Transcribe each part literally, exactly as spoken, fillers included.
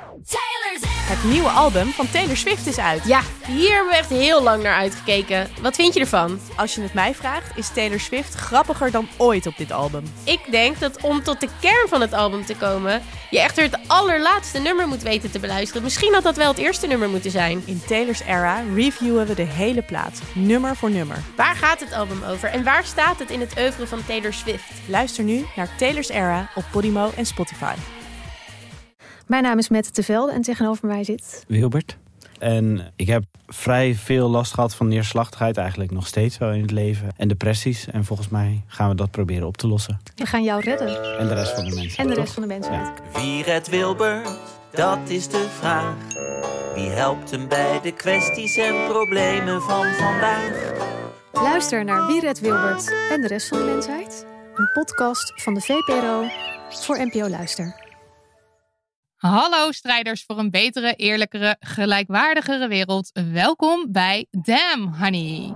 Het nieuwe album van Taylor Swift is uit. Ja, hier hebben we echt heel lang naar uitgekeken. Wat vind je ervan? Als je het mij vraagt, is Taylor Swift grappiger dan ooit op dit album. Ik denk dat om tot de kern van het album te komen, je echter het allerlaatste nummer moet weten te beluisteren. Misschien had dat wel het eerste nummer moeten zijn. In Taylor's era reviewen we de hele plaat, nummer voor nummer. Waar gaat het album over en waar staat het in het oeuvre van Taylor Swift? Luister nu naar Taylor's Era op Podimo en Spotify. Mijn naam is Mette te Velde en tegenover mij zit Wilbert. En ik heb vrij veel last gehad van neerslachtigheid, eigenlijk nog steeds wel in het leven. En depressies. En volgens mij gaan we dat proberen op te lossen. We gaan jou redden. En de rest van de mensen. En de toch? rest van de mensen. Ja. Wie redt Wilbert? Dat is de vraag. Wie helpt hem bij de kwesties en problemen van vandaag? Luister naar Wie redt Wilbert en de rest van de mensheid. Een podcast van de V P R O voor N P O Luister. Hallo strijders voor een betere, eerlijkere, gelijkwaardigere wereld. Welkom bij Damn Honey.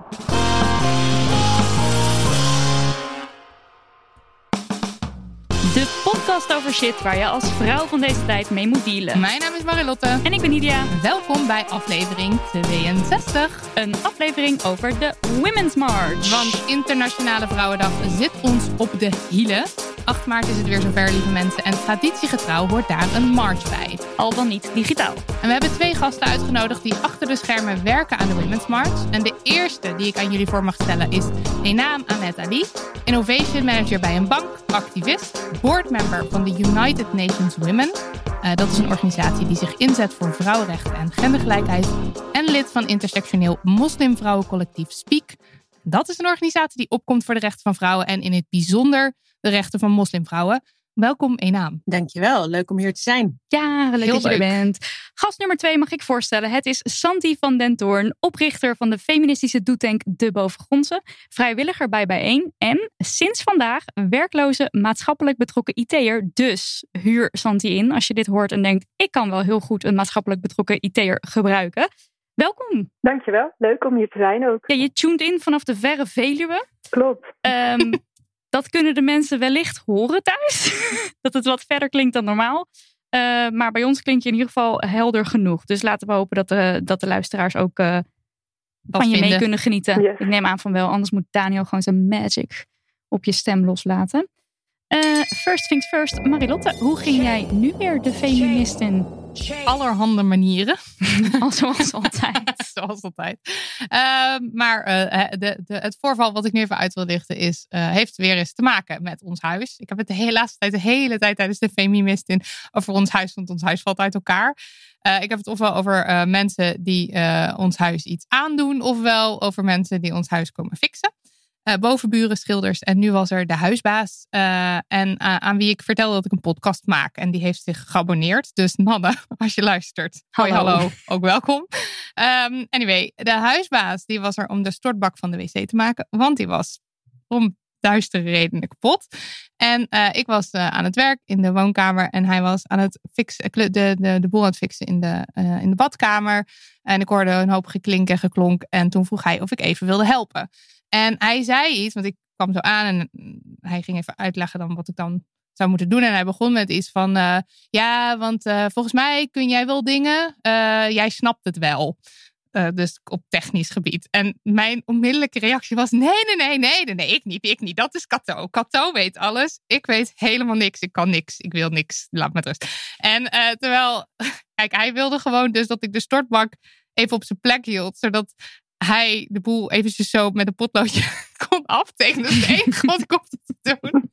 De podcast over shit waar je als vrouw van deze tijd mee moet dealen. Mijn naam is Marilotte. En ik ben Nidia. Welkom bij aflevering tweeënzestig. Een aflevering over de Women's March. Want Internationale Vrouwendag zit ons op de hielen. acht maart is het weer zover, lieve mensen. En traditiegetrouw hoort daar een march bij. Al dan niet digitaal. En we hebben twee gasten uitgenodigd die achter de schermen werken aan de Women's March. En de eerste die ik aan jullie voor mag stellen is Enam Ahmed Ali. Innovation Manager bij een bank, activist, boardmember van de United Nations Women. Uh, dat is een organisatie die zich inzet voor vrouwenrechten en gendergelijkheid. En lid van intersectioneel moslimvrouwencollectief Speak. Dat is een organisatie die opkomt voor de rechten van vrouwen en in het bijzonder de rechten van moslimvrouwen. Welkom Enam. Dankjewel, leuk om hier te zijn. Ja, leuk Heel dat je er leuk. bent. Gast nummer twee mag ik voorstellen. Het is Santi van den Toorn, oprichter van de feministische doetank De Bovengrondse, vrijwilliger bij Bijeen en sinds vandaag werkloze maatschappelijk betrokken I T'er. Dus huur Santi in als je dit hoort en denkt, ik kan wel heel goed een maatschappelijk betrokken I T'er gebruiken. Welkom. Dankjewel, leuk om hier te zijn ook. Ja, je tuned in vanaf de verre Veluwe. Klopt. Um, dat kunnen de mensen wellicht horen thuis. Dat het wat verder klinkt dan normaal. Uh, maar bij ons klinkt je in ieder geval helder genoeg. Dus laten we hopen dat de, dat de luisteraars ook uh, van je vinden. mee kunnen genieten. Yes. Ik neem aan van wel, anders moet Daniel gewoon zijn magic op je stem loslaten. Uh, first things first, Marilotte, hoe ging jij nu weer de feministin? Allerhande manieren. Al zoals altijd. Zoals altijd. Uh, maar uh, de, de, het voorval wat ik nu even uit wil lichten is, uh, heeft weer eens te maken met ons huis. Ik heb het de hele laatste tijd, de hele tijd tijdens de feministin over ons huis, want ons huis valt uit elkaar. Uh, ik heb het ofwel over uh, mensen die uh, ons huis iets aandoen, ofwel over mensen die ons huis komen fixen. Uh, bovenburen, schilders en nu was er de huisbaas. Uh, en uh, aan wie ik vertelde dat ik een podcast maak. En die heeft zich geabonneerd. Dus Nanne, als je luistert. Hoi, Hallo. hallo. Ook welkom. Um, anyway, de huisbaas die was er om de stortbak van de wc te maken. Want die was om duistere redenen kapot. En uh, ik was uh, aan het werk in de woonkamer. En hij was aan het fixen, de, de, de boel aan het fixen in de, uh, in de badkamer. En ik hoorde een hoop geklink en geklonk. En toen vroeg hij of ik even wilde helpen. En hij zei iets, want ik kwam zo aan en hij ging even uitleggen dan wat ik dan zou moeten doen. En hij begon met iets van, uh, ja, want uh, volgens mij kun jij wel dingen. Uh, jij snapt het wel. Uh, dus op technisch gebied. En mijn onmiddellijke reactie was, nee, nee, nee, nee, nee, nee, ik niet, ik niet. Dat is Cato. Cato weet alles. Ik weet helemaal niks. Ik kan niks. Ik wil niks. Laat me met rust. En uh, terwijl, kijk, hij wilde gewoon dus dat ik de stortbak even op zijn plek hield, zodat hij de boel eventjes zo met een potloodje kon aftekenen. Dat is het enige wat ik hoefde te doen.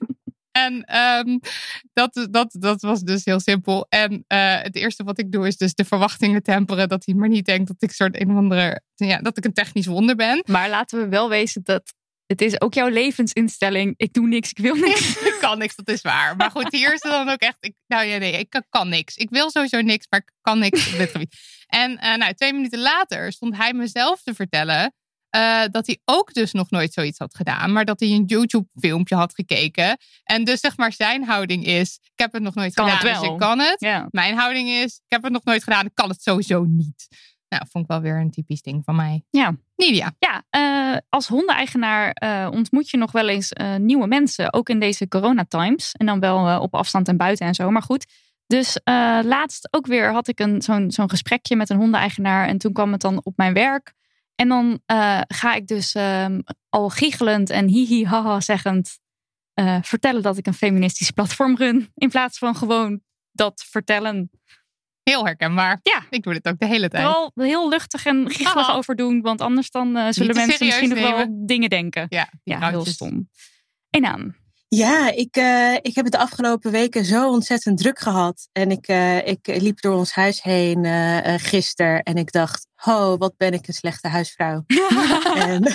En um, dat, dat, dat was dus heel simpel. En uh, het eerste wat ik doe is dus de verwachtingen temperen. Dat hij maar niet denkt dat ik soort een of andere, ja, dat ik een technisch wonder ben. Maar laten we wel wezen dat het is ook jouw levensinstelling. Ik doe niks, ik wil niks. Ik kan niks, dat is waar. Maar goed, hier is het dan ook echt, ik, nou ja, nee, ik kan, kan niks. Ik wil sowieso niks, maar ik kan niks op dit gebied. En uh, nou, twee minuten later stond hij mezelf te vertellen Uh, dat hij ook dus nog nooit zoiets had gedaan. Maar dat hij een YouTube filmpje had gekeken. En dus zeg maar zijn houding is, ik heb het nog nooit kan gedaan, het wel. dus ik kan het. Ja. Mijn houding is, ik heb het nog nooit gedaan, ik kan het sowieso niet. Nou, vond ik wel weer een typisch ding van mij. Ja. Nidia. Ja, uh, als hondeneigenaar uh, ontmoet je nog wel eens uh, nieuwe mensen. Ook in deze coronatimes. En dan wel uh, op afstand en buiten en zo. Maar goed, Dus uh, laatst ook weer had ik een, zo'n, zo'n gesprekje met een hondeneigenaar. En toen kwam het dan op mijn werk. En dan uh, ga ik dus um, al giechelend en hihi haha zeggend uh, vertellen dat ik een feministisch platform run. In plaats van gewoon dat vertellen. Heel herkenbaar. Ja. Ik doe dit ook de hele tijd. Vooral heel luchtig en giechelig Aha. over doen. Want anders dan uh, zullen mensen misschien nog wel dingen denken. Ja, ja heel stom. En aan. Ja, ik, uh, ik heb het de afgelopen weken zo ontzettend druk gehad. En ik, uh, ik liep door ons huis heen uh, uh, gisteren. En ik dacht, oh, wat ben ik een slechte huisvrouw. en...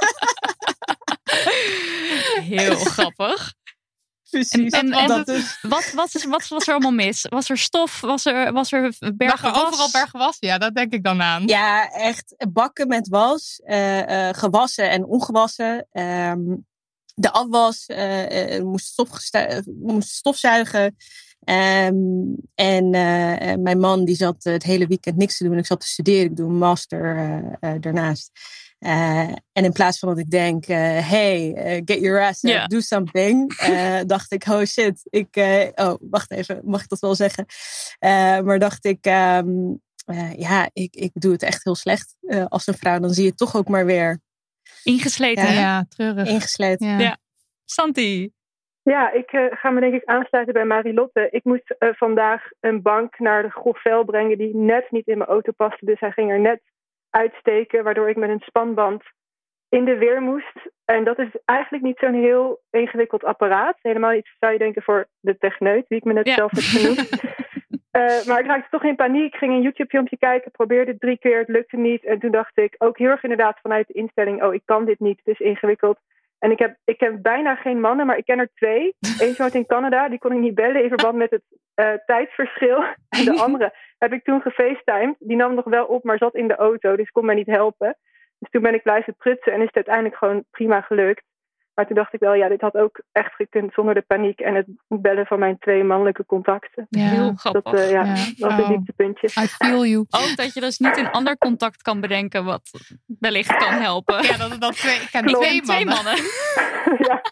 Heel grappig. Precies. En, en, en dat is... wat, wat, is, wat was er allemaal mis? Was er stof? Was er, was er bergen was? Overal bergen was? Ja, dat denk ik dan aan. Ja, echt bakken met was. Uh, uh, gewassen en ongewassen. Um, de afwas uh, uh, moest, stofgestu- moest stofzuigen. Um, en uh, mijn man die zat het hele weekend niks te doen. Ik zat te studeren. Ik doe een master uh, uh, daarnaast. Uh, en in plaats van dat ik denk, uh, hey, uh, get your ass up, yeah. do something. Uh, dacht ik, oh shit. Ik, uh, oh, wacht even, mag ik dat wel zeggen? Uh, maar dacht ik, um, uh, ja, ik, ik doe het echt heel slecht uh, als een vrouw. Dan zie je toch ook maar weer... Ingesleten. Ja, ja treurig. Ingesleten. Ja. ja. Santi. Ja, ik uh, ga me denk ik aansluiten bij Marilotte. Ik moest uh, vandaag een bank naar de grof vel brengen die net niet in mijn auto paste. Dus hij ging er net uitsteken, waardoor ik met een spanband in de weer moest. En dat is eigenlijk niet zo'n heel ingewikkeld apparaat. Helemaal iets zou je denken voor de techneut, wie ik me net ja. zelf heb genoemd. uh, maar ik raakte toch in paniek, ging een YouTube-filmpje kijken, probeerde het drie keer, het lukte niet. En toen dacht ik ook heel erg inderdaad vanuit de instelling, oh, ik kan dit niet, het is ingewikkeld. En ik heb, ik heb bijna geen mannen, maar ik ken er twee. Eentje woont in Canada, die kon ik niet bellen in verband met het uh, tijdsverschil. En de andere heb ik toen gefacetimed. Die nam nog wel op, maar zat in de auto, dus kon mij niet helpen. Dus toen ben ik blijven prutsen en is het uiteindelijk gewoon prima gelukt. Maar toen dacht ik wel, ja, dit had ook echt gekund zonder de paniek en het bellen van mijn twee mannelijke contacten. Ja, heel grappig. Dat uh, ja, ja. was een dieptepuntje. I feel you. Ook dat je dus niet een ander contact kan bedenken wat wellicht kan helpen. Ja, dat, dat twee, ik ken ik twee, twee mannen. mannen. Ja.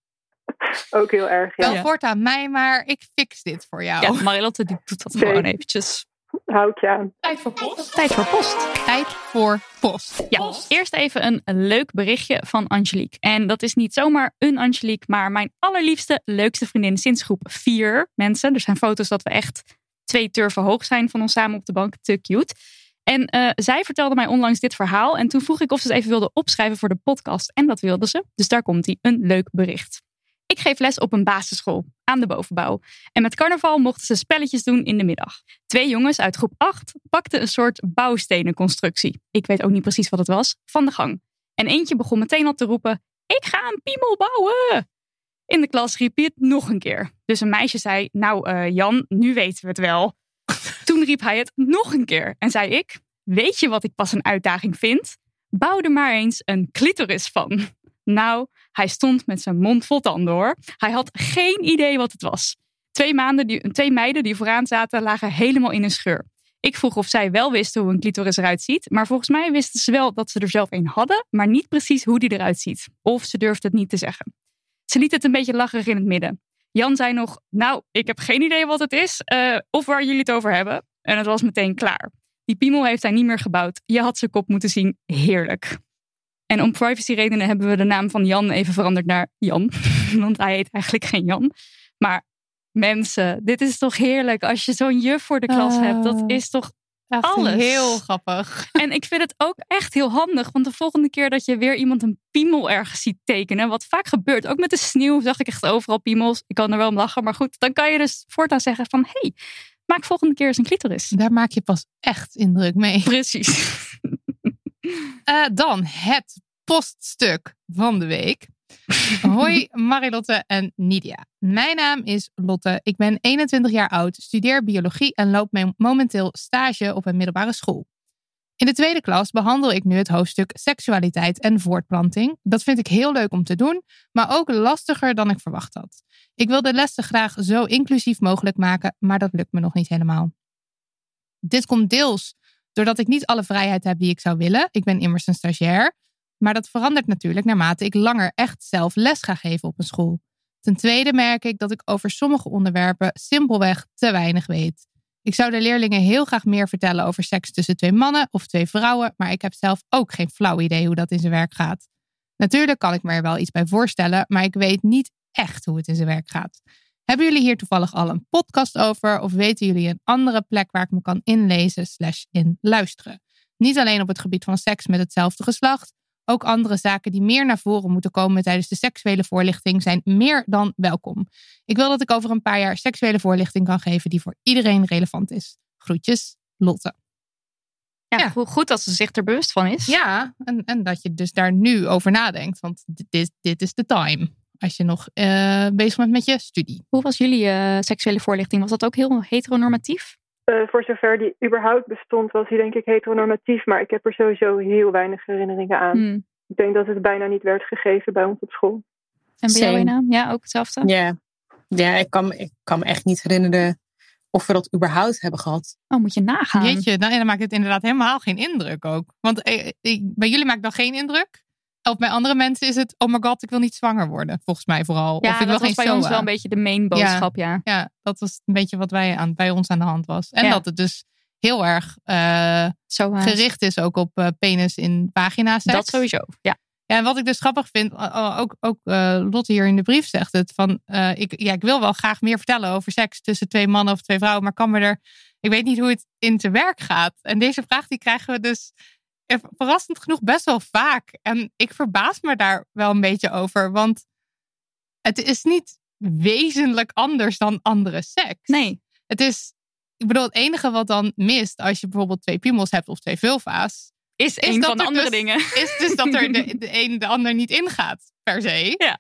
Ook heel erg, ja. Wel voortaan mij, maar ik fix dit voor jou. Ja, Marilotte die doet dat okay. gewoon eventjes. Houd je aan. Tijd voor post. Tijd voor post. Tijd voor post. Ja, post. Eerst even een leuk berichtje van Angelique. En dat is niet zomaar een Angelique, maar mijn allerliefste, leukste vriendin sinds groep vier mensen. Er zijn foto's dat we echt twee turven hoog zijn van ons samen op de bank. Te cute. En uh, zij vertelde mij onlangs dit verhaal. En toen vroeg ik of ze het even wilde opschrijven voor de podcast. En dat wilde ze. Dus daar komt ie. Een leuk bericht. Ik geef les op een basisschool aan de bovenbouw. En met carnaval mochten ze spelletjes doen in de middag. Twee jongens uit groep acht pakten een soort bouwstenenconstructie. Ik weet ook niet precies wat het was, van de gang. En eentje begon meteen al te roepen, ik ga een piemel bouwen. In de klas riep hij het nog een keer. Dus een meisje zei, nou uh, Jan, nu weten we het wel. Toen riep hij het nog een keer. En zei ik, weet je wat ik pas een uitdaging vind? Bouw er maar eens een clitoris van. Nou, hij stond met zijn mond vol tanden hoor. Hij had geen idee wat het was. Twee, maanden die, twee meiden die vooraan zaten lagen helemaal in een scheur. Ik vroeg of zij wel wisten hoe een clitoris eruit ziet. Maar volgens mij wisten ze wel dat ze er zelf een hadden. Maar niet precies hoe die eruit ziet. Of ze durfden het niet te zeggen. Ze liet het een beetje lacherig in het midden. Jan zei nog, nou, ik heb geen idee wat het is. Uh, of waar jullie het over hebben. En het was meteen klaar. Die piemel heeft hij niet meer gebouwd. Je had zijn kop moeten zien. Heerlijk. En om privacyredenen hebben we de naam van Jan even veranderd naar Jan. Want hij heet eigenlijk geen Jan. Maar mensen, dit is toch heerlijk als je zo'n juf voor de klas uh, hebt. Dat is toch echt alles. Heel grappig. En ik vind het ook echt heel handig. Want de volgende keer dat je weer iemand een piemel ergens ziet tekenen. Wat vaak gebeurt. Ook met de sneeuw zag ik echt overal piemels. Ik kan er wel om lachen. Maar goed, dan kan je dus voortaan zeggen van... Hey, maak volgende keer eens een clitoris. Daar maak je pas echt indruk mee. Precies. Uh, dan het poststuk van de week. Hoi Marilotte en Nidia. Mijn naam is Lotte. Ik ben eenentwintig jaar oud, studeer biologie en loop momenteel stage op een middelbare school. In de tweede klas behandel ik nu het hoofdstuk seksualiteit en voortplanting. Dat vind ik heel leuk om te doen, maar ook lastiger dan ik verwacht had. Ik wil de lessen graag zo inclusief mogelijk maken, maar dat lukt me nog niet helemaal. Dit komt deels doordat ik niet alle vrijheid heb die ik zou willen. Ik ben immers een stagiair. Maar dat verandert natuurlijk naarmate ik langer echt zelf les ga geven op een school. Ten tweede merk ik dat ik over sommige onderwerpen simpelweg te weinig weet. Ik zou de leerlingen heel graag meer vertellen over seks tussen twee mannen of twee vrouwen, maar ik heb zelf ook geen flauw idee hoe dat in zijn werk gaat. Natuurlijk kan ik me er wel iets bij voorstellen, maar ik weet niet echt hoe het in zijn werk gaat. Hebben jullie hier toevallig al een podcast over of weten jullie een andere plek waar ik me kan inlezen slash in luisteren? Niet alleen op het gebied van seks met hetzelfde geslacht, ook andere zaken die meer naar voren moeten komen tijdens de seksuele voorlichting zijn meer dan welkom. Ik wil dat ik over een paar jaar seksuele voorlichting kan geven die voor iedereen relevant is. Groetjes, Lotte. Ja, ja. Goed dat ze zich er bewust van is. Ja, en, en dat je dus daar nu over nadenkt. Want dit is, dit is de time. Als je nog uh, bezig bent met je studie. Hoe was jullie uh, seksuele voorlichting? Was dat ook heel heteronormatief? Uh, voor zover die überhaupt bestond, was die denk ik heteronormatief. Maar ik heb er sowieso heel weinig herinneringen aan. Hmm. Ik denk dat het bijna niet werd gegeven bij ons op school. En bij jou, Ina? Ja, ook hetzelfde? Ja, ja ik, kan, ik kan me echt niet herinneren of we dat überhaupt hebben gehad. Oh, moet je nagaan. Jeetje, nou, dan maakt het inderdaad helemaal geen indruk ook. Want eh, eh, bij jullie maakt dat geen indruk? Of bij andere mensen is het, oh my god, ik wil niet zwanger worden. Volgens mij vooral. Ja, of ik dat wil was geen bij ons S O A. wel een beetje de main boodschap, ja. Ja, ja dat was een beetje wat wij aan, bij ons aan de hand was. En ja. dat het dus heel erg uh, gericht is ook op uh, penis in vagina seks. Dat sowieso, ja. Ja, en wat ik dus grappig vind, ook, ook uh, Lotte hier in de brief zegt het, van uh, ik, ja, ik wil wel graag meer vertellen over seks tussen twee mannen of twee vrouwen, maar kan me er, ik weet niet hoe het in te werk gaat. En deze vraag die krijgen we dus verrassend genoeg best wel vaak. En ik verbaas me daar wel een beetje over, want het is niet wezenlijk anders dan andere seks. Nee. Het is, ik bedoel, het enige wat dan mist als je bijvoorbeeld twee piemels hebt of twee vulva's, Is, is een van de andere dus, dingen. Is dus dat er de, de een de ander niet ingaat, per se. Ja.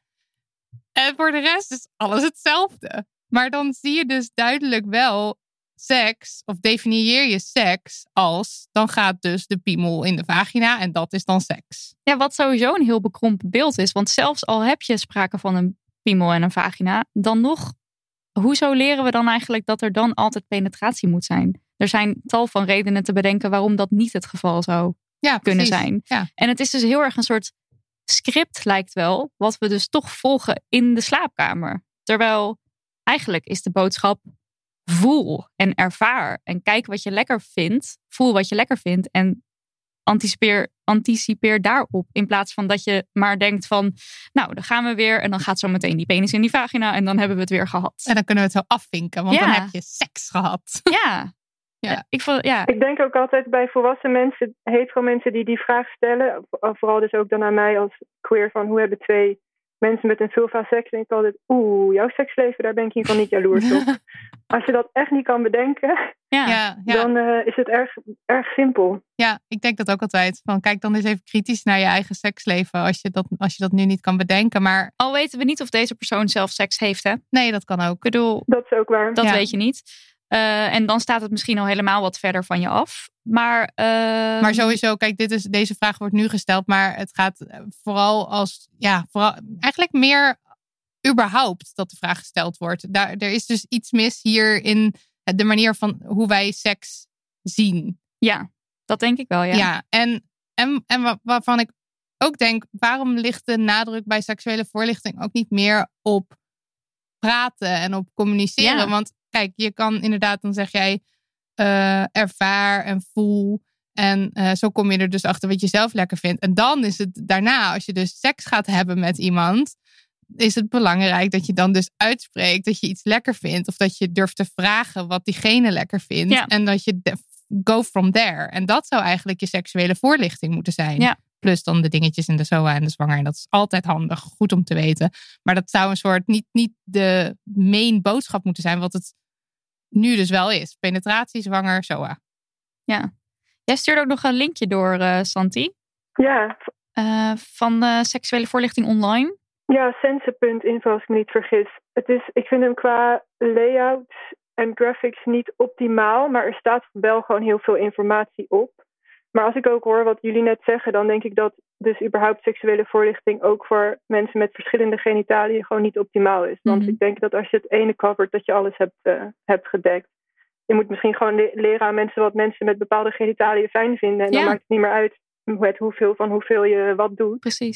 En voor de rest is alles hetzelfde. Maar dan zie je dus duidelijk wel seks, of definieer je seks als, dan gaat dus de piemel in de vagina en dat is dan seks. Ja, wat sowieso een heel bekrompen beeld is. Want zelfs al heb je sprake van een piemel en een vagina, dan nog, hoezo leren we dan eigenlijk dat er dan altijd penetratie moet zijn? Er zijn tal van redenen te bedenken waarom dat niet het geval zou ja, kunnen precies. zijn. Ja. En het is dus heel erg een soort script, lijkt wel, wat we dus toch volgen in de slaapkamer. Terwijl eigenlijk is de boodschap, voel en ervaar en kijk wat je lekker vindt. Voel wat je lekker vindt en anticipeer, anticipeer daarop. In plaats van dat je maar denkt van, nou, dan gaan we weer en dan gaat zo meteen die penis in die vagina en dan hebben we het weer gehad. En dan kunnen we het zo afvinken, want ja. dan heb je seks gehad. Ja. Ja, ik, vond, ja. ik denk ook altijd bij volwassen mensen, hetero mensen die die vraag stellen, vooral dus ook dan aan mij als queer, van hoe hebben twee mensen met een vulva seks, denk ik altijd, oeh, jouw seksleven, daar ben ik in ieder geval niet jaloers op. Als je dat echt niet kan bedenken, ja, ja. dan uh, is het erg, erg simpel. Ja, ik denk dat ook altijd. Van, kijk dan eens even kritisch naar je eigen seksleven, als je dat, als je dat nu niet kan bedenken. Maar al weten we niet of deze persoon zelf seks heeft, hè? Nee, dat kan ook. Ik bedoel, dat is ook waar. Dat ja. weet je niet. Uh, en dan staat het misschien al helemaal wat verder van je af. Maar, uh... maar sowieso, kijk, dit is, deze vraag wordt nu gesteld. Maar het gaat vooral als, ja, vooral, eigenlijk meer überhaupt dat de vraag gesteld wordt. Daar, er is dus iets mis hier in de manier van hoe wij seks zien. Ja, dat denk ik wel, ja. Ja, en, en, en waarvan ik ook denk, waarom ligt de nadruk bij seksuele voorlichting ook niet meer op praten en op communiceren? Ja. Want kijk, je kan inderdaad, dan zeg jij uh, ervaar en voel. En uh, zo kom je er dus achter wat je zelf lekker vindt. En dan is het daarna, als je dus seks gaat hebben met iemand, is het belangrijk dat je dan dus uitspreekt dat je iets lekker vindt. Of dat je durft te vragen wat diegene lekker vindt. Ja. En dat je de, go from there. En dat zou eigenlijk je seksuele voorlichting moeten zijn. Ja. Plus dan de dingetjes in de S O A en de zwanger. En dat is altijd handig, goed om te weten. Maar dat zou een soort niet, niet de main boodschap moeten zijn, wat het nu dus wel is. Penetratie, zwanger, S O A. Ja. Jij stuurde ook nog een linkje door, uh, Santi. Ja. Uh, van de seksuele voorlichting online. Ja, sense punt info als ik me niet vergis. Het is, ik vind hem qua layout en graphics niet optimaal. Maar er staat wel gewoon heel veel informatie op. Maar als ik ook hoor wat jullie net zeggen, dan denk ik dat dus überhaupt seksuele voorlichting ook voor mensen met verschillende genitaliën gewoon niet optimaal is. Want mm-hmm. ik denk dat als je het ene covert, dat je alles hebt, uh, hebt gedekt. Je moet misschien gewoon le- leren aan mensen wat mensen met bepaalde genitaliën fijn vinden. En ja. dan maakt het niet meer uit met hoeveel van hoeveel je wat doet. Precies.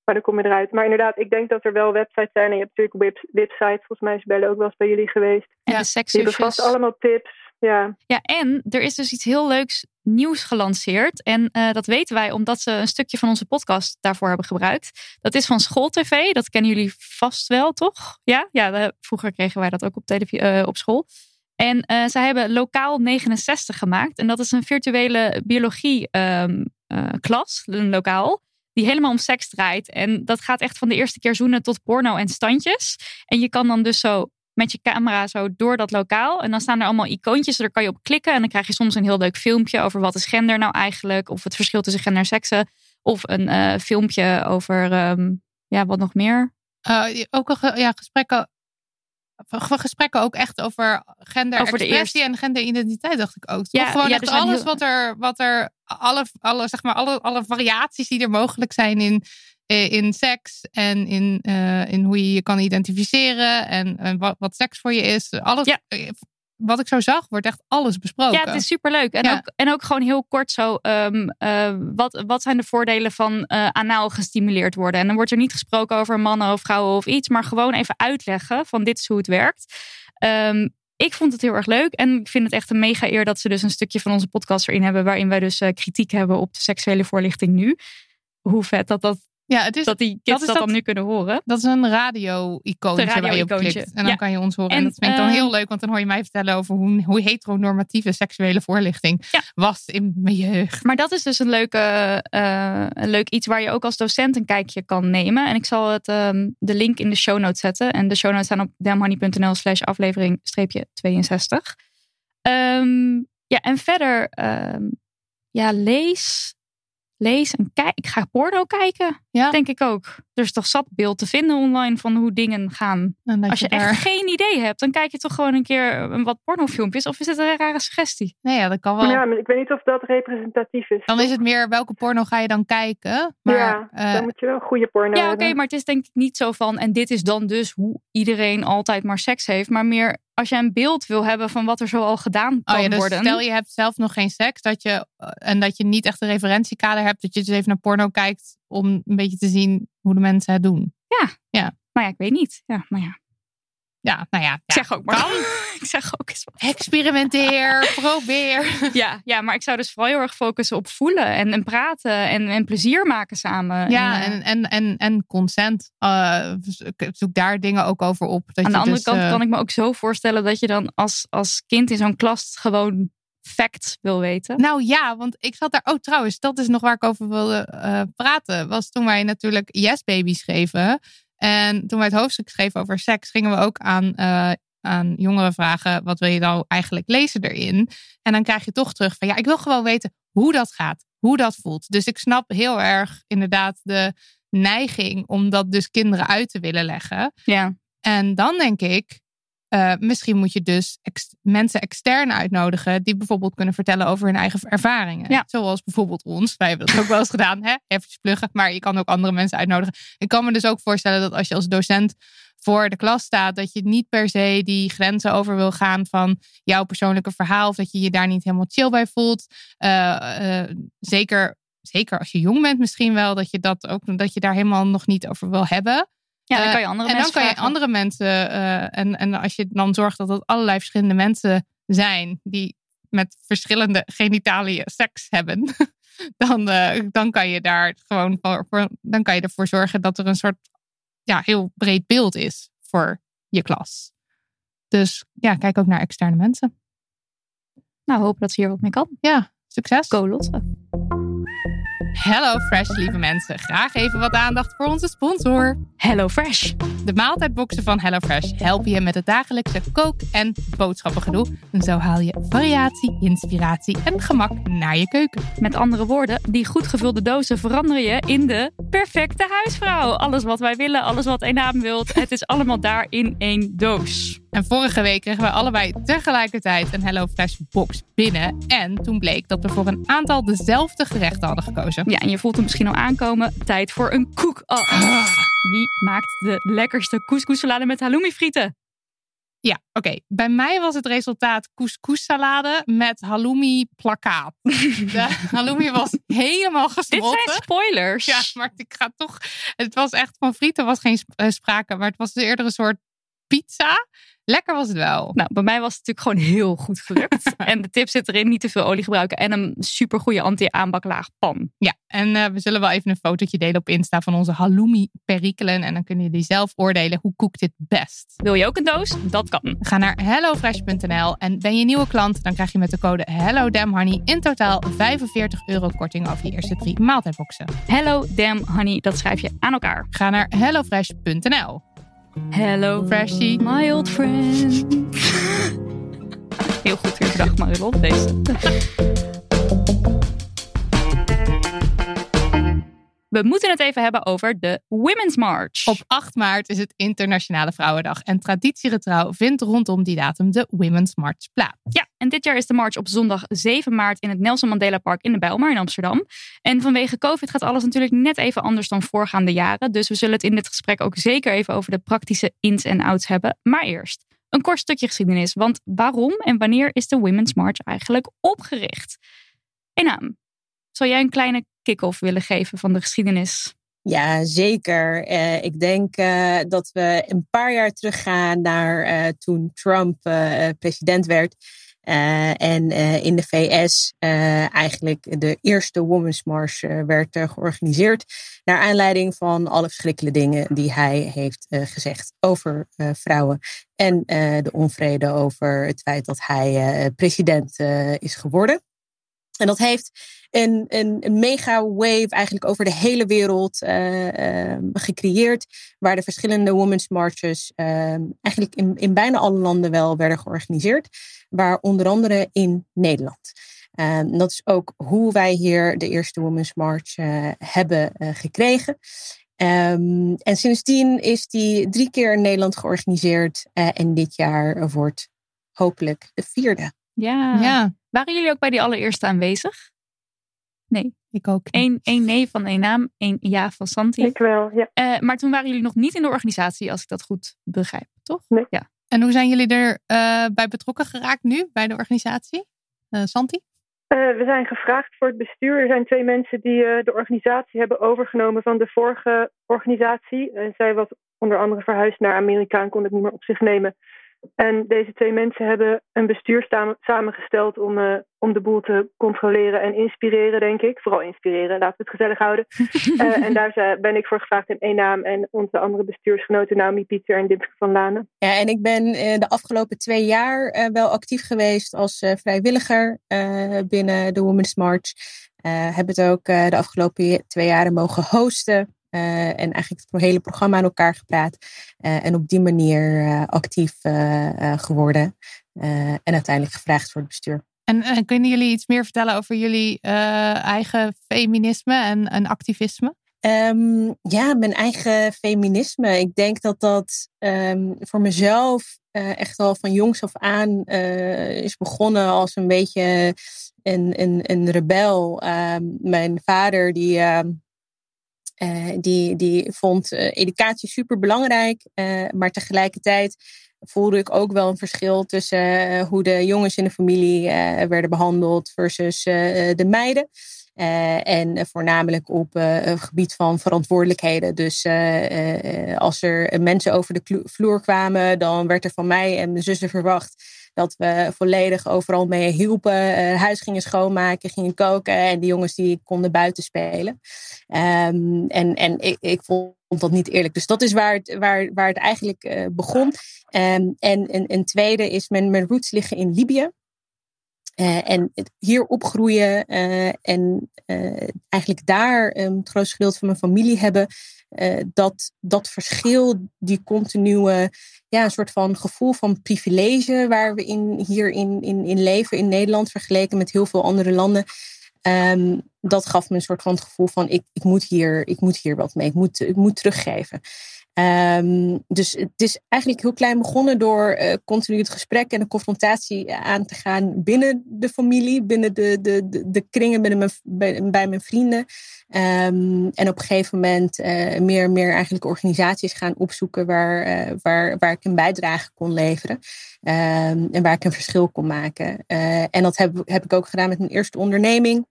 Maar dan kom je eruit. Maar inderdaad, ik denk dat er wel websites zijn. En je hebt natuurlijk web, websites. Volgens mij is Belle ook wel eens bij jullie geweest. En Ja. de Die sekszusjes. hebben vast allemaal tips. Ja. Ja, en er is dus iets heel leuks nieuws gelanceerd. En uh, dat weten wij omdat ze een stukje van onze podcast daarvoor hebben gebruikt. Dat is van SchoolTV. Dat kennen jullie vast wel, toch? Ja, ja de, vroeger kregen wij dat ook op, televisie, uh, op school. En uh, zij hebben Lokaal negenenzestig gemaakt. En dat is een virtuele biologie um, uh, klas, een lokaal. Die helemaal om seks draait. En dat gaat echt van de eerste keer zoenen tot porno en standjes. En je kan dan dus zo met je camera zo door dat lokaal. En dan staan er allemaal icoontjes. Daar kan je op klikken. En dan krijg je soms een heel leuk filmpje over wat is gender nou eigenlijk. Of het verschil tussen gender en seksen. Of een uh, filmpje over, um, ja, wat nog meer? Uh, ook een ge- ja, gesprekken, gesprekken ook echt over gender-expressie en genderidentiteit, dacht ik ook. Ja, Toch gewoon ja, echt er zijn alles heel... wat er, wat er alle, alle, zeg maar, alle, alle variaties die er mogelijk zijn in, in seks en in, uh, in hoe je je kan identificeren en, en wat, wat seks voor je is. Alles, ja. Wat ik zo zag, wordt echt alles besproken. Ja, het is superleuk. En, ja. ook, en ook gewoon heel kort zo, um, uh, wat, wat zijn de voordelen van uh, anaal gestimuleerd worden? En dan wordt er niet gesproken over mannen of vrouwen of iets, maar gewoon even uitleggen van dit is hoe het werkt. Um, ik vond het heel erg leuk en ik vind het echt een mega eer dat ze dus een stukje van onze podcast erin hebben, waarin wij dus uh, kritiek hebben op de seksuele voorlichting nu. Hoe vet dat dat Ja, het is, dat die kids dat, dat, dat dan nu kunnen horen. Dat is een radio-icoontje radio waar je op klikt. En dan ja. kan je ons horen. En, en dat vind ik dan uh, heel leuk. Want dan hoor je mij vertellen over hoe, hoe heteronormatieve seksuele voorlichting ja. was in mijn jeugd. Maar dat is dus een, leuke, uh, een leuk iets waar je ook als docent een kijkje kan nemen. En ik zal het, um, de link in de show notes zetten. En de show notes staan op damhoney.nl slash aflevering streepje tweeënzestig. Um, ja, en verder, um, ja, lees... Lees en kijk. Ik ga porno kijken. Ja. Denk ik ook. Er is toch zat beeld te vinden online van hoe dingen gaan. Als je, je daar... echt geen idee hebt, dan kijk je toch gewoon een keer wat pornofilmpjes. Of is het een rare suggestie? Nee, ja, dat kan wel. Ja, maar ik weet niet of dat representatief is. Dan is het meer welke porno ga je dan kijken. Maar, ja, uh... dan moet je wel goede porno Ja, hebben. oké, okay, maar het is denk ik niet zo van... En dit is dan dus hoe iedereen altijd maar seks heeft. Maar meer als je een beeld wil hebben van wat er zo al gedaan kan oh ja, dus worden. Stel je hebt zelf nog geen seks. Dat je, en dat je niet echt een referentiekader hebt. Dat je dus even naar porno kijkt om een beetje te zien hoe de mensen het doen. Ja, ja. Maar ja, ik weet niet. Ja, maar ja. Ja, nou ja. ja. Ik zeg ook maar. ik zeg ook eens wat. Experimenteer, probeer. Ja, ja, maar ik zou dus vooral heel erg focussen op voelen en, en praten en, en plezier maken samen. Ja, en, en, en, en consent. Uh, zoek daar dingen ook over op. Dat Aan je de andere dus, kant uh... kan ik me ook zo voorstellen dat je dan als, als kind in zo'n klas gewoon facts wil weten. Nou ja, want ik zat daar... Oh, trouwens, dat is nog waar ik over wilde uh, praten. Was toen wij natuurlijk Yes Baby schreven. En toen wij het hoofdstuk schreven over seks, gingen we ook aan, uh, aan jongeren vragen, wat wil je nou eigenlijk lezen erin? En dan krijg je toch terug van, ja, ik wil gewoon weten hoe dat gaat, hoe dat voelt. Dus ik snap heel erg inderdaad de neiging om dat dus kinderen uit te willen leggen. Ja. En dan denk ik, Uh, misschien moet je dus ex- mensen extern uitnodigen die bijvoorbeeld kunnen vertellen over hun eigen ervaringen. Ja. Zoals bijvoorbeeld ons. Wij hebben dat ook wel eens gedaan. Hè? Even pluggen. Maar je kan ook andere mensen uitnodigen. Ik kan me dus ook voorstellen dat als je als docent voor de klas staat, dat je niet per se die grenzen over wil gaan van jouw persoonlijke verhaal. Of dat je je daar niet helemaal chill bij voelt. Uh, uh, zeker, zeker als je jong bent misschien wel. Dat je, dat, ook, dat je daar helemaal nog niet over wil hebben. Ja, dan kan je andere uh, en mensen dan kan je vragen. andere mensen... Uh, en, en als je dan zorgt dat het allerlei verschillende mensen zijn die met verschillende genitaliën seks hebben, dan, uh, dan kan je daar gewoon voor, voor, dan kan je ervoor zorgen dat er een soort ja, heel breed beeld is voor je klas. Dus ja, kijk ook naar externe mensen. Nou, hopen dat ze hier wat mee kan. Ja, succes. Go Lotte. Hello Fresh, lieve mensen. Graag even wat aandacht voor onze sponsor. Hello Fresh. De maaltijdboxen van Hello Fresh helpen je met het dagelijkse kook- en boodschappengedoe. En zo haal je variatie, inspiratie en gemak naar je keuken. Met andere woorden, die goed gevulde dozen veranderen je in de perfecte huisvrouw. Alles wat wij willen, alles wat een naam wilt. Het is allemaal daar in één doos. En vorige week kregen we allebei tegelijkertijd een Hello Fresh box binnen. En toen bleek dat we voor een aantal dezelfde gerechten hadden gekozen. Ja, en je voelt hem misschien al aankomen. Tijd voor een koek. Oh, wie maakt de lekkerste couscous salade met halloumi frieten? Ja, oké. Okay. Bij mij was het resultaat couscous-salade met halloumi-plakkaat. De halloumi was helemaal gesmolten. Dit zijn spoilers. Ja, maar ik ga toch... Het was echt van frieten was geen sprake, maar het was eerder een soort pizza. Lekker was het wel. Nou, bij mij was het natuurlijk gewoon heel goed gelukt. En de tip zit erin, niet te veel olie gebruiken en een supergoeie anti-aanbaklaag pan. Ja, en uh, we zullen wel even een fotootje delen op Insta van onze halloumi perikelen. En dan kunnen jullie zelf oordelen hoe kookt dit best. Wil je ook een doos? Dat kan. Ga naar hellofresh punt n l en ben je nieuwe klant, dan krijg je met de code HelloDamnHoney in totaal vijfenveertig euro korting over je eerste drie maaltijdboxen. Hello Damn Honey, dat schrijf je aan elkaar. Ga naar hellofresh punt n l. Hello Freshie, my old friend. Heel goed weer bedacht, Marilot, deze. We moeten het even hebben over de Women's March. Op acht maart is het Internationale Vrouwendag. En traditiegetrouw vindt rondom die datum de Women's March plaats. Ja, en dit jaar is de march op zondag zeven maart in het Nelson Mandela Park in de Bijlmer in Amsterdam. En vanwege COVID gaat alles natuurlijk net even anders dan voorgaande jaren. Dus we zullen het in dit gesprek ook zeker even over de praktische ins en outs hebben. Maar eerst een kort stukje geschiedenis. Want waarom en wanneer is de Women's March eigenlijk opgericht? Enaam, zal jij een kleine kick-off willen geven van de geschiedenis? Ja, zeker. Uh, ik denk uh, dat we een paar jaar teruggaan naar uh, toen Trump uh, president werd. Uh, en uh, in de V S uh, eigenlijk de eerste Women's March uh, werd uh, georganiseerd. Naar aanleiding van alle verschrikkelijke dingen die hij heeft uh, gezegd over uh, vrouwen. En uh, de onvrede over het feit dat hij uh, president uh, is geworden. En dat heeft een, een, een mega wave eigenlijk over de hele wereld uh, uh, gecreëerd. Waar de verschillende Women's Marches uh, eigenlijk in, in bijna alle landen wel werden georganiseerd. Waar onder andere in Nederland. Uh, dat is ook hoe wij hier de eerste Women's March uh, hebben uh, gekregen. Um, en sindsdien is die drie keer in Nederland georganiseerd. Uh, en dit jaar wordt hopelijk de vierde. Ja. ja. Waren jullie ook bij die allereerste aanwezig? Nee. Ik ook. Eén, één nee van Enaam, één ja van Santi. Ik wel, ja. Uh, maar toen waren jullie nog niet in de organisatie, als ik dat goed begrijp, toch? Nee. Ja. En hoe zijn jullie er uh, bij betrokken geraakt nu, bij de organisatie? Uh, Santi? Uh, we zijn gevraagd voor het bestuur. Er zijn twee mensen die uh, de organisatie hebben overgenomen van de vorige organisatie. Uh, zij was onder andere verhuisd naar Amerika en kon het niet meer op zich nemen. En deze twee mensen hebben een bestuur samengesteld om, uh, om de boel te controleren en inspireren, denk ik. Vooral inspireren, laten we het gezellig houden. uh, en daar ben ik voor gevraagd in één naam. En onze andere bestuursgenoten Naomi Pieter en Dimske van Lanen. Ja, en ik ben uh, de afgelopen twee jaar uh, wel actief geweest als uh, vrijwilliger uh, binnen de Women's March. Uh, heb het ook uh, de afgelopen twee jaren mogen hosten. Uh, en eigenlijk het hele programma aan elkaar gepraat. Uh, en op die manier uh, actief uh, uh, geworden. Uh, en uiteindelijk gevraagd voor het bestuur. En uh, kunnen jullie iets meer vertellen over jullie uh, eigen feminisme en, en activisme? Um, ja, mijn eigen feminisme. Ik denk dat dat um, voor mezelf uh, echt al van jongs af aan uh, is begonnen als een beetje een, een, een rebel. Um, mijn vader die... Uh, Uh, die, die vond uh, educatie super belangrijk, uh, maar tegelijkertijd voelde ik ook wel een verschil tussen uh, hoe de jongens in de familie uh, werden behandeld versus uh, de meiden. Uh, en uh, voornamelijk op uh, het gebied van verantwoordelijkheden. Dus uh, uh, als er mensen over de vloer kwamen, dan werd er van mij en mijn zussen verwacht dat we volledig overal mee hielpen. Uh, huis gingen schoonmaken, gingen koken. En die jongens die konden buiten spelen. Um, en en ik, ik vond dat niet eerlijk. Dus dat is waar het, waar, waar het eigenlijk uh, begon. Um, en een, een tweede is mijn, mijn roots liggen in Libië. Uh, en hier opgroeien uh, en uh, eigenlijk daar um, het grootste gedeelte van mijn familie hebben. Uh, dat, dat verschil, die continue, ja, een soort van gevoel van privilege waar we in, hier in, in, in leven in Nederland vergeleken met heel veel andere landen. Um, dat gaf me een soort van het gevoel van ik, ik, moet hier, ik moet hier wat mee, ik moet, ik moet teruggeven. Um, dus het is eigenlijk heel klein begonnen door uh, continu het gesprek en de confrontatie aan te gaan binnen de familie, binnen de, de, de, de kringen binnen mijn, bij, bij mijn vrienden. Um, en op een gegeven moment uh, meer en meer eigenlijk organisaties gaan opzoeken waar, uh, waar, waar ik een bijdrage kon leveren. Um, en waar ik een verschil kon maken. Uh, en dat heb, heb ik ook gedaan met mijn eerste onderneming.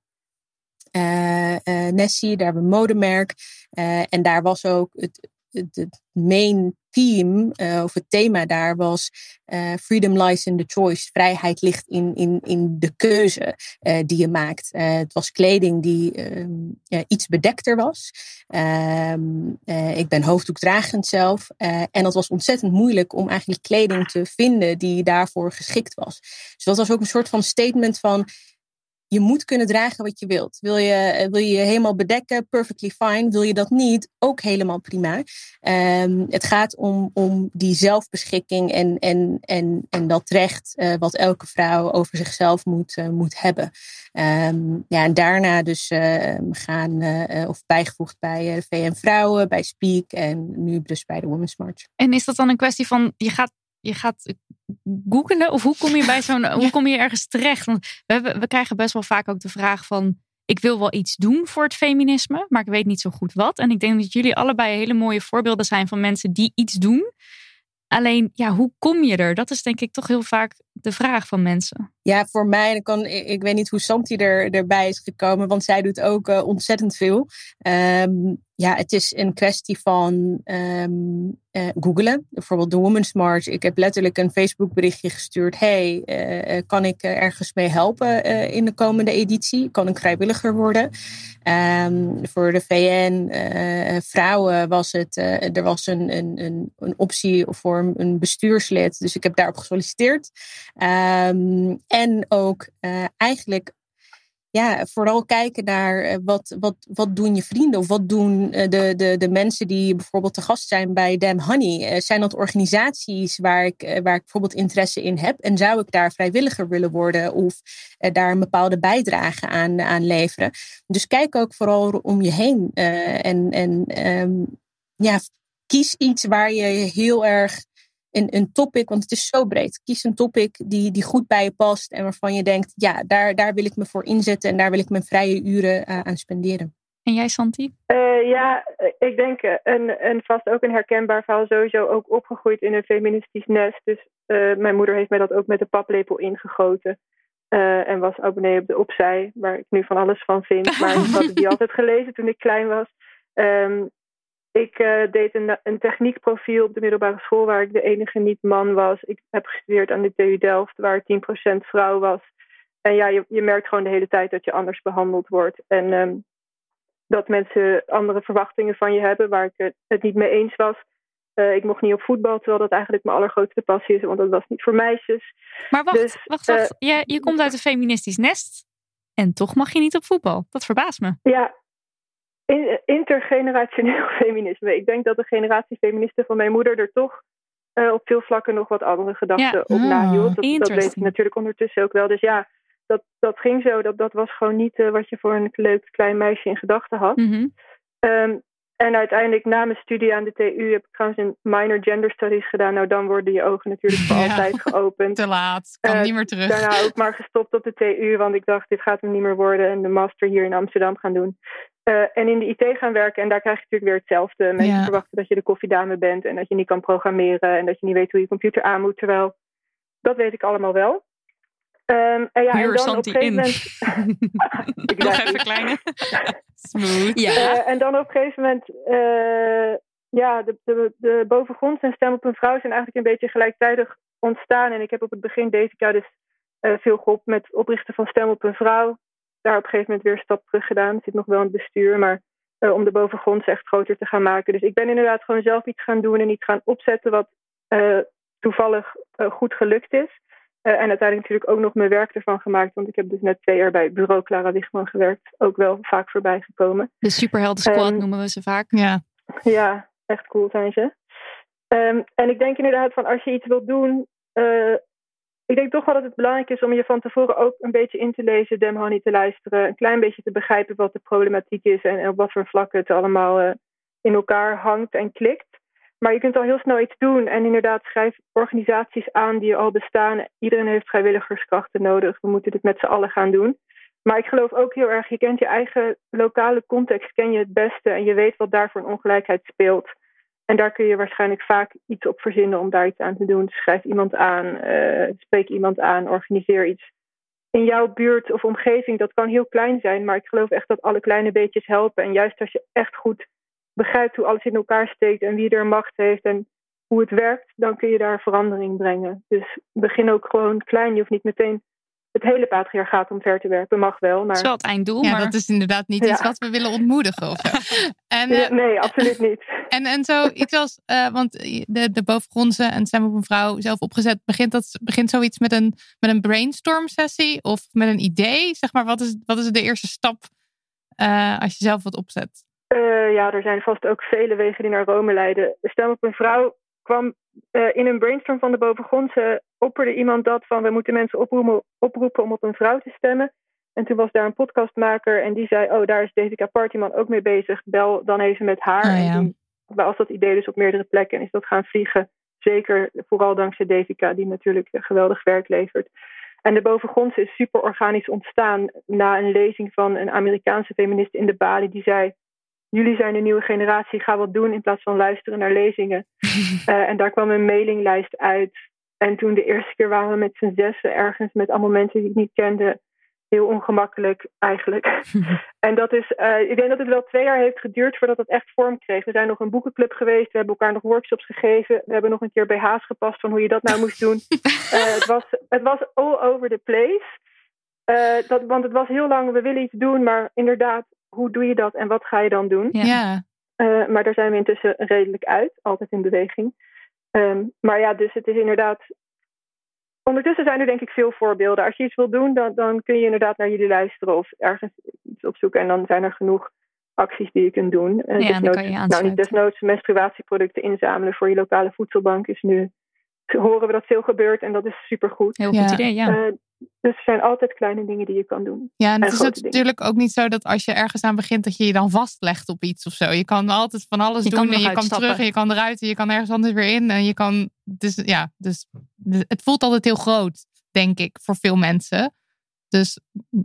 Uh, uh, Nessie, daar hebben we een modemerk. Uh, en daar was ook het, het, het main theme, uh, of het thema daar was uh, freedom lies in the choice. Vrijheid ligt in, in, in de keuze uh, die je maakt. Uh, het was kleding die uh, ja, iets bedekter was. Uh, uh, ik ben hoofddoekdragend zelf. Uh, en dat was ontzettend moeilijk om eigenlijk kleding te vinden die daarvoor geschikt was. Dus dat was ook een soort van statement van: je moet kunnen dragen wat je wilt. Wil je wil je, je helemaal bedekken? Perfectly fine. Wil je dat niet? Ook helemaal prima. Um, het gaat om, om die zelfbeschikking en, en, en, en dat recht uh, wat elke vrouw over zichzelf moet, uh, moet hebben. Um, ja, en daarna dus uh, gaan, uh, of bijgevoegd bij de V N Vrouwen, bij Speak en nu dus bij de Women's March. En is dat dan een kwestie van, je gaat Je gaat googelen? Of hoe kom je bij zo'n, hoe kom je ergens terecht? Want we, hebben, we krijgen best wel vaak ook de vraag van: ik wil wel iets doen voor het feminisme, maar ik weet niet zo goed wat. En ik denk dat jullie allebei hele mooie voorbeelden zijn van mensen die iets doen. Alleen, ja, hoe kom je er? Dat is denk ik toch heel vaak de vraag van mensen. Ja, voor mij, dan kan, ik, ik weet niet hoe Santi er, erbij is gekomen, want zij doet ook uh, ontzettend veel. Um, ja, het is een kwestie van um, uh, googlen. Bijvoorbeeld de Women's March. Ik heb letterlijk een Facebook berichtje gestuurd. Hey, uh, kan ik ergens mee helpen uh, in de komende editie? Kan ik vrijwilliger worden? Um, voor de V N uh, vrouwen was het, uh, er was een, een, een, een optie voor een bestuurslid. Dus ik heb daarop gesolliciteerd. Um, en ook uh, eigenlijk ja, vooral kijken naar uh, wat, wat, wat doen je vrienden of wat doen uh, de, de, de mensen die bijvoorbeeld te gast zijn bij Damn Honey. Uh, zijn dat organisaties waar ik, uh, waar ik bijvoorbeeld interesse in heb en zou ik daar vrijwilliger willen worden of uh, daar een bepaalde bijdrage aan, aan leveren. Dus kijk ook vooral om je heen uh, en, en um, ja, kies iets waar je heel erg Een, een topic, want het is zo breed. Kies een topic die, die goed bij je past en waarvan je denkt, ja, daar, daar wil ik me voor inzetten en daar wil ik mijn vrije uren uh, aan spenderen. En jij, Santi? Uh, ja, ik denk een, en vast ook een herkenbaar verhaal, sowieso ook opgegroeid in een feministisch nest. Dus uh, mijn moeder heeft mij dat ook met de paplepel ingegoten. Uh, en was abonnee op de Opzij, waar ik nu van alles van vind. Maar ik had die altijd gelezen toen ik klein was. Um, Ik uh, deed een, een techniekprofiel op de middelbare school waar ik de enige niet-man was. Ik heb gestudeerd aan de T U Delft waar tien procent vrouw was. En ja, je, je merkt gewoon de hele tijd dat je anders behandeld wordt. En um, dat mensen andere verwachtingen van je hebben waar ik het, het niet mee eens was. Uh, ik mocht niet op voetbal, terwijl dat eigenlijk mijn allergrootste passie is. Want dat was niet voor meisjes. Maar wacht, dus, wacht, wacht. Uh, je, je komt uit een feministisch nest en toch mag je niet op voetbal. Dat verbaast me. Ja. Intergenerationeel feminisme. Ik denk dat de generatie feministen van mijn moeder er toch uh, op veel vlakken nog wat andere gedachten ja. op oh, nahield. Dat, dat weet ik natuurlijk ondertussen ook wel. Dus ja, dat, dat ging zo. Dat, dat was gewoon niet uh, wat je voor een leuk klein meisje in gedachten had. Mm-hmm. Um, en uiteindelijk na mijn studie aan de T U heb ik trouwens een minor gender studies gedaan. Nou, dan worden je ogen natuurlijk voor ja. altijd geopend. Te laat, kan uh, niet meer terug. Daarna ook maar gestopt op de T U, want ik dacht, dit gaat hem niet meer worden. En de master hier in Amsterdam gaan doen. Uh, en in de I T gaan werken. En daar krijg je natuurlijk weer hetzelfde. Mensen ja. verwachten dat je de koffiedame bent. En dat je niet kan programmeren. En dat je niet weet hoe je computer aan moet. Terwijl, dat weet ik allemaal wel. Um, en ja, Hier en dan Santi op een gegeven moment... Nog even kleine. Smooth. Ja. Uh, en dan op een gegeven moment... Uh, ja, de, de, de Bovengronds en Stem op een Vrouw zijn eigenlijk een beetje gelijktijdig ontstaan. En ik heb op het begin deze jaar dus uh, veel geholpen met het oprichten van Stem op een Vrouw. Daar op een gegeven moment weer een stap terug gedaan. Ik zit nog wel in het bestuur, maar uh, om de Bovengronds echt groter te gaan maken. Dus ik ben inderdaad gewoon zelf iets gaan doen en iets gaan opzetten wat uh, toevallig uh, goed gelukt is. Uh, en uiteindelijk natuurlijk ook nog mijn werk ervan gemaakt. Want ik heb dus net twee jaar bij bureau Clara Wichman gewerkt. Ook wel vaak voorbij gekomen. De superhelden squad um, noemen we ze vaak. Ja, ja, echt cool zijn ze. Um, en ik denk inderdaad van als je iets wilt doen... Uh, ik denk toch wel dat het belangrijk is om je van tevoren ook een beetje in te lezen, Damn Honey te luisteren. Een klein beetje te begrijpen wat de problematiek is en op wat voor vlakken het allemaal uh, in elkaar hangt en klikt. Maar je kunt al heel snel iets doen. En inderdaad, schrijf organisaties aan die al bestaan. Iedereen heeft vrijwilligerskrachten nodig. We moeten dit met z'n allen gaan doen. Maar ik geloof ook heel erg, je kent je eigen lokale context, ken je het beste. En je weet wat daar voor een ongelijkheid speelt. En daar kun je waarschijnlijk vaak iets op verzinnen om daar iets aan te doen. Dus schrijf iemand aan, uh, spreek iemand aan, organiseer iets. In jouw buurt of omgeving, dat kan heel klein zijn. Maar ik geloof echt dat alle kleine beetjes helpen. En juist als je echt goed begrijpt hoe alles in elkaar steekt en wie er macht heeft en hoe het werkt, dan kun je daar verandering brengen. Dus begin ook gewoon klein. Je hoeft niet meteen het hele patriarchaat omver te werpen. Mag wel, maar... Dat is wel het einddoel. Ja, maar... dat is inderdaad niet Ja. iets wat we willen ontmoedigen. Of zo. En, uh, Ja, nee, absoluut niet. En, en zo iets als, uh, want de, de bovengrondse en Stem op een Vrouw zelf opgezet, begint, dat, begint zoiets met een, met een brainstorm sessie of met een idee? Zeg maar, wat is, wat is de eerste stap uh, als je zelf wat opzet? Uh, ja, er zijn vast ook vele wegen die naar Rome leiden. Stem op een Vrouw kwam uh, in een brainstorm van de bovengrondse, opperde iemand dat van we moeten mensen oproepen, oproepen om op een vrouw te stemmen. En toen was daar een podcastmaker en die zei, oh, daar is Devika Partyman ook mee bezig. Bel dan even met haar. Oh, ja. En toen was dat idee dus op meerdere plekken en is dat gaan vliegen. Zeker, vooral dankzij Devika, die natuurlijk geweldig werk levert. En de bovengrondse is super organisch ontstaan na een lezing van een Amerikaanse feminist in de Bali. Die zei, jullie zijn de nieuwe generatie, ga wat doen in plaats van luisteren naar lezingen. uh, en daar kwam een mailinglijst uit. En toen de eerste keer waren we met z'n zessen ergens met allemaal mensen die ik niet kende. Heel ongemakkelijk eigenlijk. En dat is, uh, ik denk dat het wel twee jaar heeft geduurd voordat het echt vorm kreeg. We zijn nog een boekenclub geweest, we hebben elkaar nog workshops gegeven. We hebben nog een keer B H's gepast van hoe je dat nou moest doen. Uh, het, was, het was all over the place. Uh, dat, want het was heel lang, we willen iets doen, maar inderdaad, hoe doe je dat en wat ga je dan doen? Ja. ja. Uh, maar daar zijn we intussen redelijk uit, altijd in beweging. Um, maar ja, dus het is inderdaad... Ondertussen zijn er denk ik veel voorbeelden. Als je iets wil doen, dan, dan kun je inderdaad naar jullie luisteren of ergens iets opzoeken. En dan zijn er genoeg acties die je kunt doen. Uh, ja, desnoods, dan kan je aansluiten. nou, niet desnoods menstruatieproducten inzamelen voor je lokale voedselbank is nu... Horen we dat veel gebeurt en dat is supergoed. Heel goed ja. idee, ja. Uh, dus er zijn altijd kleine dingen die je kan doen. Ja, en het en is grote natuurlijk dingen. ook niet zo dat als je ergens aan begint dat je je dan vastlegt op iets of zo. Je kan altijd van alles je doen kan en je kan uitstappen. terug en je kan eruit en je kan ergens anders weer in. En je kan, dus ja, dus het voelt altijd heel groot, denk ik, voor veel mensen. Dus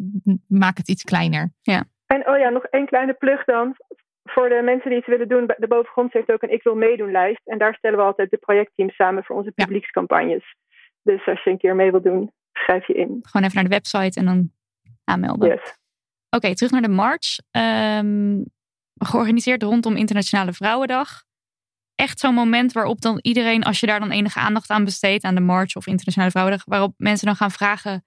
maak het iets kleiner. Ja. En oh ja, nog één kleine plug dan. Voor de mensen die iets willen doen, de bovengrond heeft ook een Ik wil meedoen lijst. En daar stellen we altijd de projectteams samen voor onze publiekscampagnes. Ja. Dus als je een keer mee wilt doen, schrijf je in. Gewoon even naar de website en dan aanmelden. Yes. Oké, okay, terug naar de march. Um, georganiseerd rondom Internationale Vrouwendag. Echt zo'n moment waarop dan iedereen, als je daar dan enige aandacht aan besteedt, aan de march of Internationale Vrouwendag, waarop mensen dan gaan vragen,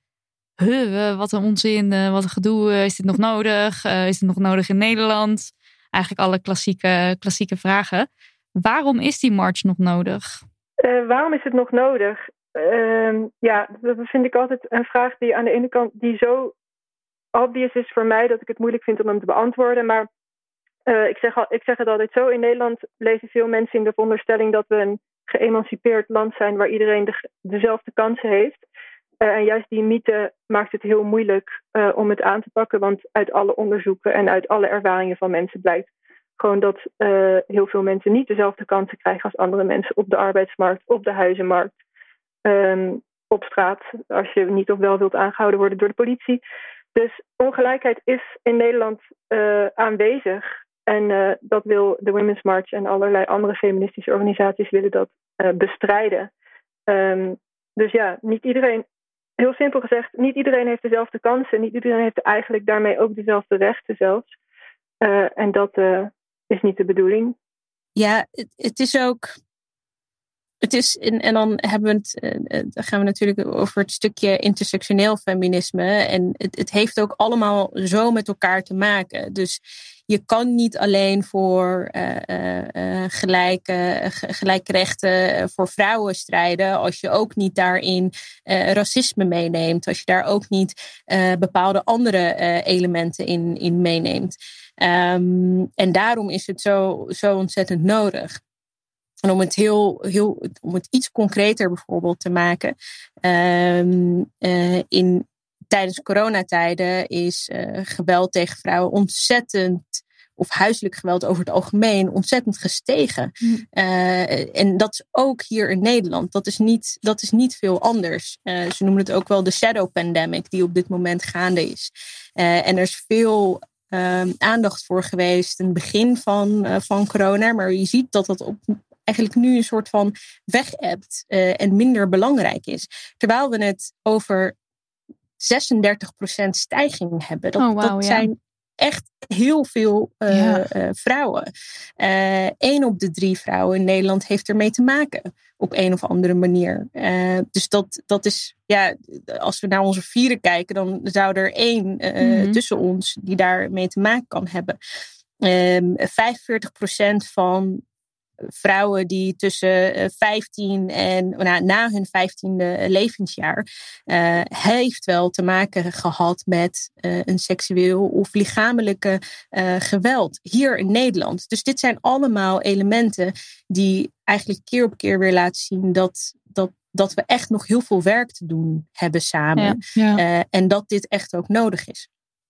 huh, wat een onzin, uh, wat een gedoe, uh, is dit nog nodig? Uh, is dit nog nodig in Nederland? Eigenlijk alle klassieke, klassieke vragen. Waarom is die march nog nodig? Uh, waarom is het nog nodig? Uh, ja, dat vind ik altijd een vraag die aan de ene kant die zo obvious is voor mij dat ik het moeilijk vind om hem te beantwoorden. Maar uh, ik, zeg al, ik zeg het altijd zo. In Nederland leven veel mensen in de veronderstelling dat we een geëmancipeerd land zijn waar iedereen de, dezelfde kansen heeft. Uh, en juist die mythe maakt het heel moeilijk uh, om het aan te pakken. Want uit alle onderzoeken en uit alle ervaringen van mensen blijkt gewoon dat uh, heel veel mensen niet dezelfde kansen krijgen als andere mensen op de arbeidsmarkt, op de huizenmarkt, um, op straat, als je niet of wel wilt aangehouden worden door de politie. Dus ongelijkheid is in Nederland uh, aanwezig. En uh, dat wil de Women's March en allerlei andere feministische organisaties willen dat uh, bestrijden. Um, dus ja, niet iedereen... Heel simpel gezegd, niet iedereen heeft dezelfde kansen. Niet iedereen heeft eigenlijk daarmee ook dezelfde rechten zelfs. Uh, en dat uh, is niet de bedoeling. Ja, het, het is ook... Het is, en, en dan hebben we het, uh, dan gaan we natuurlijk over het stukje intersectioneel feminisme. En het, het heeft ook allemaal zo met elkaar te maken. Dus je kan niet alleen voor uh, uh, uh, gelijke, g- gelijke rechten voor vrouwen strijden, als je ook niet daarin uh, racisme meeneemt. Als je daar ook niet uh, bepaalde andere uh, elementen in, in meeneemt. Um, en daarom is het zo, zo ontzettend nodig. En om het, heel, heel, om het iets concreter bijvoorbeeld te maken. Um, uh, in, tijdens coronatijden is uh, geweld tegen vrouwen ontzettend, of huiselijk geweld over het algemeen ontzettend gestegen. Mm. Uh, en dat is ook hier in Nederland. Dat is niet, dat is niet veel anders. Uh, ze noemen het ook wel de shadow pandemic die op dit moment gaande is. Uh, en er is veel uh, aandacht voor geweest in het begin van, uh, van corona. Maar je ziet dat dat op eigenlijk nu een soort van weg-ebt uh, en minder belangrijk is. Terwijl we het over zesendertig procent stijging hebben. Dat, oh, wow, dat ja. zijn echt heel veel uh, ja. uh, vrouwen. Uh, Eén op de drie vrouwen in Nederland heeft ermee te maken. Op een of andere manier. Uh, dus dat, dat is, ja, als we naar onze vieren kijken, dan zou er één uh, mm-hmm. tussen ons die daarmee te maken kan hebben. Um, vijfenveertig procent van vrouwen die tussen vijftien en nou, na hun vijftiende levensjaar uh, heeft wel te maken gehad met uh, een seksueel of lichamelijke uh, geweld hier in Nederland. Dus dit zijn allemaal elementen die eigenlijk keer op keer weer laten zien dat, dat, dat we echt nog heel veel werk te doen hebben samen. Ja, ja. Uh, en dat dit echt ook nodig is.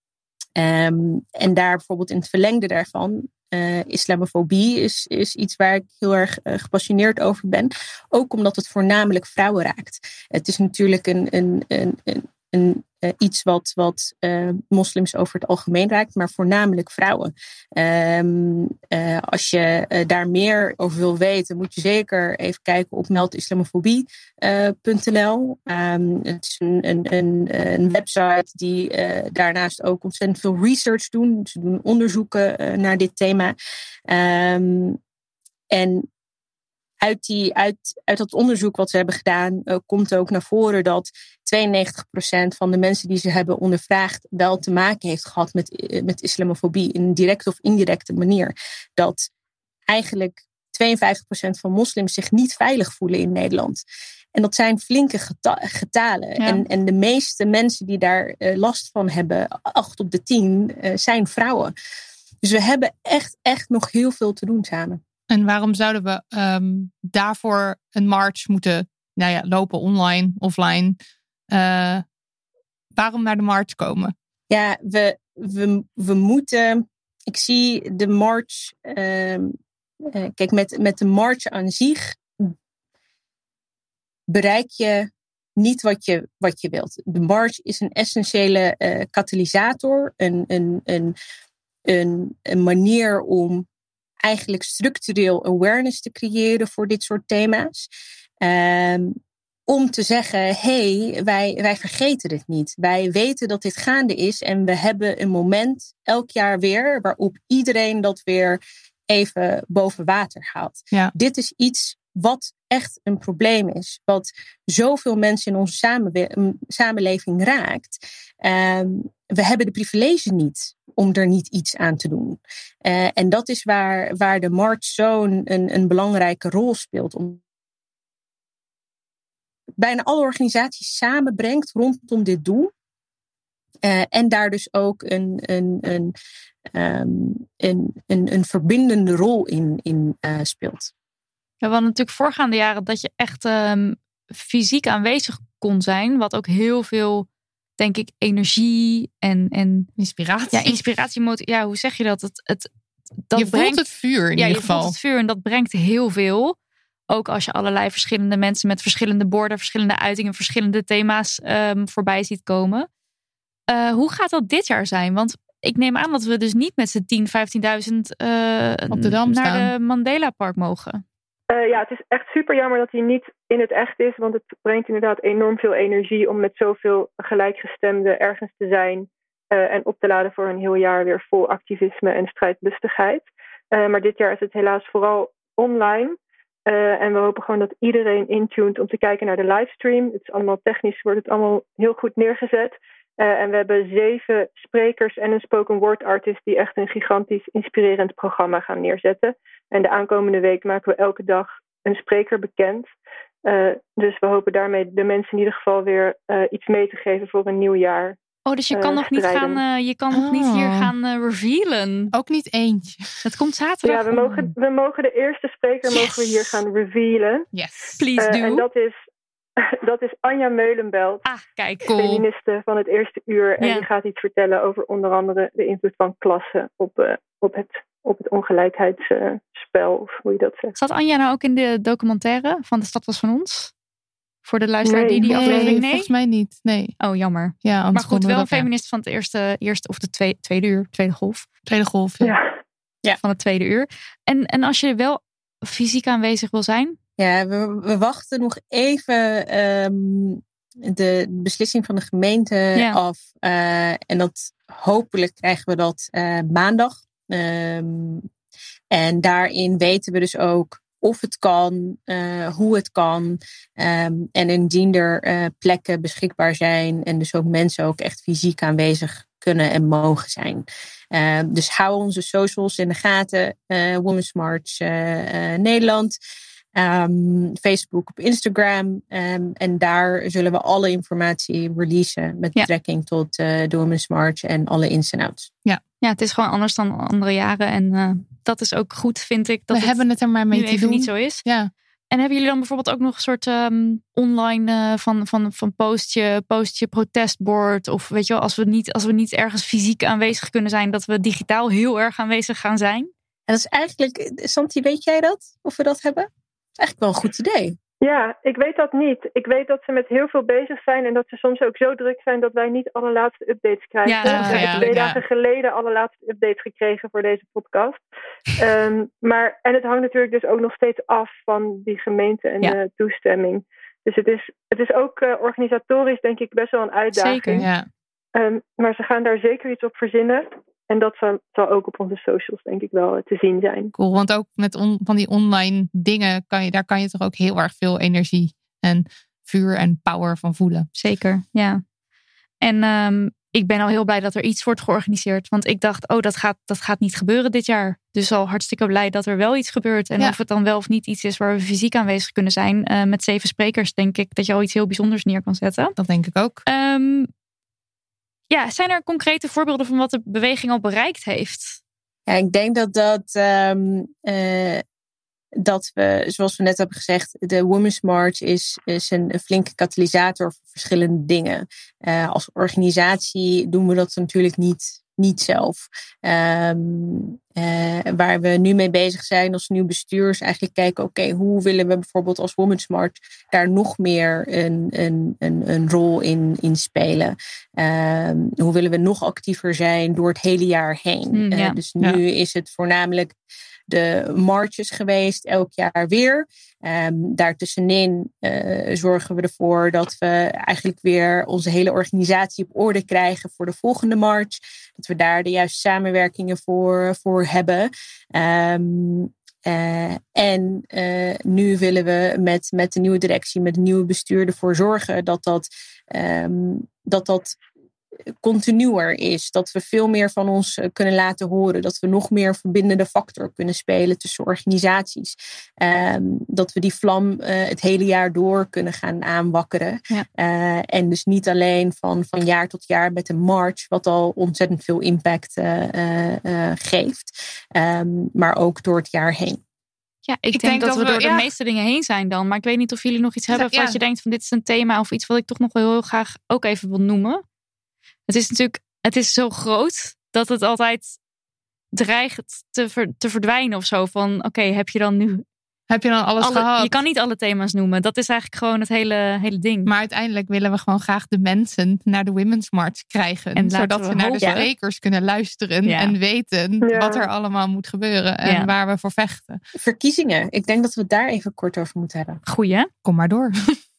Um, en daar bijvoorbeeld in het verlengde daarvan, uh, islamofobie is, is iets waar ik heel erg uh, gepassioneerd over ben. Ook omdat het voornamelijk vrouwen raakt. Het is natuurlijk een, een, een, een, een uh, iets wat, wat uh, moslims over het algemeen raakt, maar voornamelijk vrouwen. Um, uh, als je uh, daar meer over wil weten, moet je zeker even kijken op meld islamofobie punt n l. Um, het is een, een, een, een website die uh, daarnaast ook ontzettend veel research doen. Ze doen onderzoeken uh, naar dit thema. Um, en Uit, die, uit, uit dat onderzoek wat ze hebben gedaan, uh, komt ook naar voren dat tweeënnegentig procent van de mensen die ze hebben ondervraagd wel te maken heeft gehad met, uh, met islamofobie in een directe of indirecte manier. Dat eigenlijk tweeënvijftig procent van moslims zich niet veilig voelen in Nederland. En dat zijn flinke geta- getalen. Ja. En, en de meeste mensen die daar uh, last van hebben, acht op de tien, uh, zijn vrouwen. Dus we hebben echt, echt nog heel veel te doen samen. En waarom zouden we um, daarvoor een march moeten nou ja, lopen, online, offline? Uh, waarom naar de march komen? Ja, we, we, we moeten... Ik zie de march... Uh, uh, kijk, met, met de march aan zich bereik je niet wat je, wat je wilt. De march is een essentiële uh, katalysator. Een, een, een, een, een manier om eigenlijk structureel awareness te creëren voor dit soort thema's. Um, om te zeggen, hé, hey, wij, wij vergeten dit niet. Wij weten dat dit gaande is en we hebben een moment elk jaar weer waarop iedereen dat weer even boven water haalt. Ja. Dit is iets wat echt een probleem is. Wat zoveel mensen in onze samenwe- samenleving raakt. Um, we hebben de privilege niet om er niet iets aan te doen. Uh, en dat is waar, waar de march zo'n een, een belangrijke rol speelt. Om bijna alle organisaties samenbrengt rondom dit doel. Uh, en daar dus ook een, een, een, um, een, een, een verbindende rol in, in uh, speelt. Ja, we hadden natuurlijk voorgaande jaren dat je echt um, fysiek aanwezig kon zijn. Wat ook heel veel, denk ik, energie en, en inspiratie. Ja, inspiratie. Ja, hoe zeg je dat? Het, het, dat je brengt, voelt het vuur in ja, ieder je geval. voelt het vuur en dat brengt heel veel. Ook als je allerlei verschillende mensen met verschillende borden, verschillende uitingen, verschillende thema's um, voorbij ziet komen. Uh, hoe gaat dat dit jaar zijn? Want ik neem aan dat we dus niet met z'n tien, vijftienduizend uh, op de Dam naar staan. de Mandela Park mogen. Uh, ja, het is echt super jammer dat hij niet in het echt is. Want het brengt inderdaad enorm veel energie om met zoveel gelijkgestemden ergens te zijn. Uh, en op te laden voor een heel jaar weer vol activisme en strijdlustigheid. Uh, maar dit jaar is het helaas vooral online. Uh, en we hopen gewoon dat iedereen intuned om te kijken naar de livestream. Het is allemaal technisch, wordt het allemaal heel goed neergezet. Uh, en we hebben zeven sprekers en een spoken word artist die echt een gigantisch inspirerend programma gaan neerzetten. En de aankomende week maken we elke dag een spreker bekend. Uh, dus we hopen daarmee de mensen in ieder geval weer uh, iets mee te geven voor een nieuw jaar. Oh, dus je kan uh, nog niet gaan, uh, je kan oh. nog niet hier gaan uh, revealen. Ook niet eentje. Het komt zaterdag. Ja, we mogen, we mogen de eerste spreker yes. mogen we hier gaan revealen. Yes, please uh, do. En dat is Dat is Anja Meulenbelt. Ah, kijk. Cool. Feministe van het eerste uur. En Ja. die gaat iets vertellen over onder andere de invloed van klasse op, uh, op, het, op het ongelijkheidsspel. Uh, of hoe je dat zegt. Zat Anja nou ook in de documentaire van De Stad Was Van Ons? Voor de luisteraar Nee, die die Nee, aflevering... Nee? volgens mij niet. Nee. Oh, jammer. Ja, anders Maar goed, konden we wel dat, ja. feminist van het eerste, eerste of de tweede, tweede uur, tweede golf. Tweede golf. Ja. Ja. Ja. Van het tweede uur. En, en als je wel fysiek aanwezig wil zijn... Ja, we, we wachten nog even um, de beslissing van de gemeente Ja. af. Uh, en dat hopelijk krijgen we dat uh, maandag. Um, en daarin weten we dus ook of het kan, uh, hoe het kan. Um, en indien er uh, plekken beschikbaar zijn en dus ook mensen ook echt fysiek aanwezig kunnen en mogen zijn. Uh, dus hou onze socials in de gaten. Uh, Women's March uh, uh, Nederland. Um, Facebook, op Instagram. Um, en daar zullen we alle informatie releasen met Ja. betrekking tot uh, de Women's March en alle ins en outs. Ja, het is gewoon anders dan andere jaren. En uh, dat is ook goed, vind ik. Dat We hebben het er maar mee nu te even doen. niet zo is. Ja. En hebben jullie dan bijvoorbeeld ook nog een soort um, online uh, van, van, van postje, postje protestbord? Of weet je wel, als we, niet, als we niet ergens fysiek aanwezig kunnen zijn, dat we digitaal heel erg aanwezig gaan zijn? En dat is eigenlijk, Santi, weet jij dat? Of we dat hebben? Dat is eigenlijk wel een goed idee. Ja, ik weet dat niet. Ik weet dat ze met heel veel bezig zijn en dat ze soms ook zo druk zijn dat wij niet alle laatste updates krijgen. Ja, we ja, hebben ja, twee ja. dagen geleden alle laatste updates gekregen voor deze podcast. um, maar, en het hangt natuurlijk dus ook nog steeds af van die gemeente en Ja. de toestemming. Dus het is, het is ook uh, organisatorisch denk ik best wel een uitdaging. Zeker. Ja. Um, maar ze gaan daar zeker iets op verzinnen. En dat zal, zal ook op onze socials denk ik wel te zien zijn. Cool, want ook met on, van die online dingen, kan je, daar kan je toch ook heel erg veel energie en vuur en power van voelen. Zeker, ja. En um, ik ben al heel blij dat er iets wordt georganiseerd. Want ik dacht, oh, dat gaat, dat gaat niet gebeuren dit jaar. Dus al hartstikke blij dat er wel iets gebeurt. En Ja. of het dan wel of niet iets is waar we fysiek aanwezig kunnen zijn. Uh, met zeven sprekers denk ik dat je al iets heel bijzonders neer kan zetten. Dat denk ik ook. Um, ja, zijn er concrete voorbeelden van wat de beweging al bereikt heeft? Ja, ik denk dat dat, um, uh, dat we, zoals we net hebben gezegd, de Women's March is, is een, een flinke katalysator voor verschillende dingen. Uh, als organisatie doen we dat natuurlijk niet, niet zelf. Um, uh, waar we nu mee bezig zijn als nieuw bestuur is eigenlijk kijken, oké, okay, hoe willen we bijvoorbeeld als Women's March daar nog meer een, een, een, een rol in, in spelen? Um, hoe willen we nog actiever zijn door het hele jaar heen? Mm, ja. uh, dus nu ja. is het voornamelijk de marches geweest, elk jaar weer. Um, daartussenin uh, zorgen we ervoor dat we eigenlijk weer onze hele organisatie op orde krijgen voor de volgende march. Dat we daar de juiste samenwerkingen voor, voor hebben. Um, uh, en uh, nu willen we met, met de nieuwe directie, met de nieuwe bestuur ervoor zorgen dat dat, um, dat, dat continuer is. Dat we veel meer van ons kunnen laten horen. Dat we nog meer verbindende factor kunnen spelen tussen organisaties. Um, dat we die vlam uh, het hele jaar door kunnen gaan aanwakkeren. Ja. Uh, en dus niet alleen van, van jaar tot jaar met een march, wat al ontzettend veel impact uh, uh, uh, geeft. Um, maar ook door het jaar heen. Ja, ik, ik denk, denk dat, dat we we, door ja. de meeste dingen heen zijn dan. Maar ik weet niet of jullie nog iets hebben Ja. wat je denkt van dit is een thema of iets wat ik toch nog wel heel graag ook even wil noemen. Het is natuurlijk, het is zo groot dat het altijd dreigt te, ver, te verdwijnen of zo. Van oké, okay, heb je dan nu Heb je dan alles alle, gehad? Je kan niet alle thema's noemen. Dat is eigenlijk gewoon het hele, hele ding. Maar uiteindelijk willen we gewoon graag de mensen naar de Women's March krijgen. En zodat we ze naar de hopen. sprekers kunnen luisteren Ja. en weten Ja. wat er allemaal moet gebeuren en Ja. waar we voor vechten. Verkiezingen. Ik denk dat we het daar even kort over moeten hebben. Goeie, hè? Kom maar door.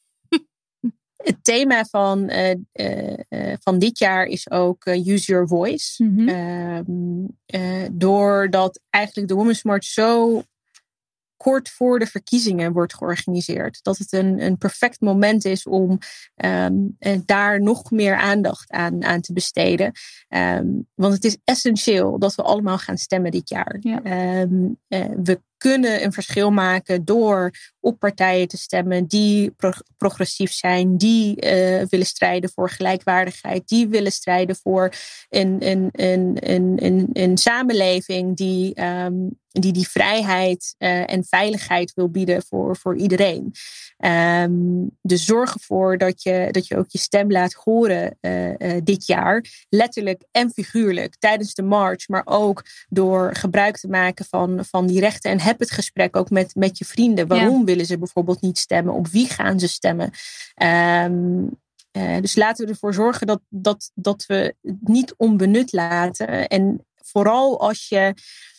Het thema van, uh, uh, uh, van dit jaar is ook uh, Use Your Voice. Mm-hmm. Uh, uh, doordat eigenlijk de Women's March zo kort voor de verkiezingen wordt georganiseerd. Dat het een, een perfect moment is om um, uh, daar nog meer aandacht aan, aan te besteden. Um, want het is essentieel dat we allemaal gaan stemmen dit jaar. Ja. Um, uh, we kunnen een verschil maken door op partijen te stemmen die pro- progressief zijn, die uh, willen strijden voor gelijkwaardigheid, die willen strijden voor een, een, een, een, een, een samenleving die, um, die die vrijheid uh, en veiligheid wil bieden voor, voor iedereen. Um, dus zorg ervoor dat je, dat je ook je stem laat horen uh, uh, dit jaar. Letterlijk en figuurlijk tijdens de march. Maar ook door gebruik te maken van, van die rechten. En heb het gesprek ook met, met je vrienden. Waarom ja. willen ze bijvoorbeeld niet stemmen? Op wie gaan ze stemmen? Um, uh, dus laten we ervoor zorgen dat, dat, dat we het niet onbenut laten. En vooral als je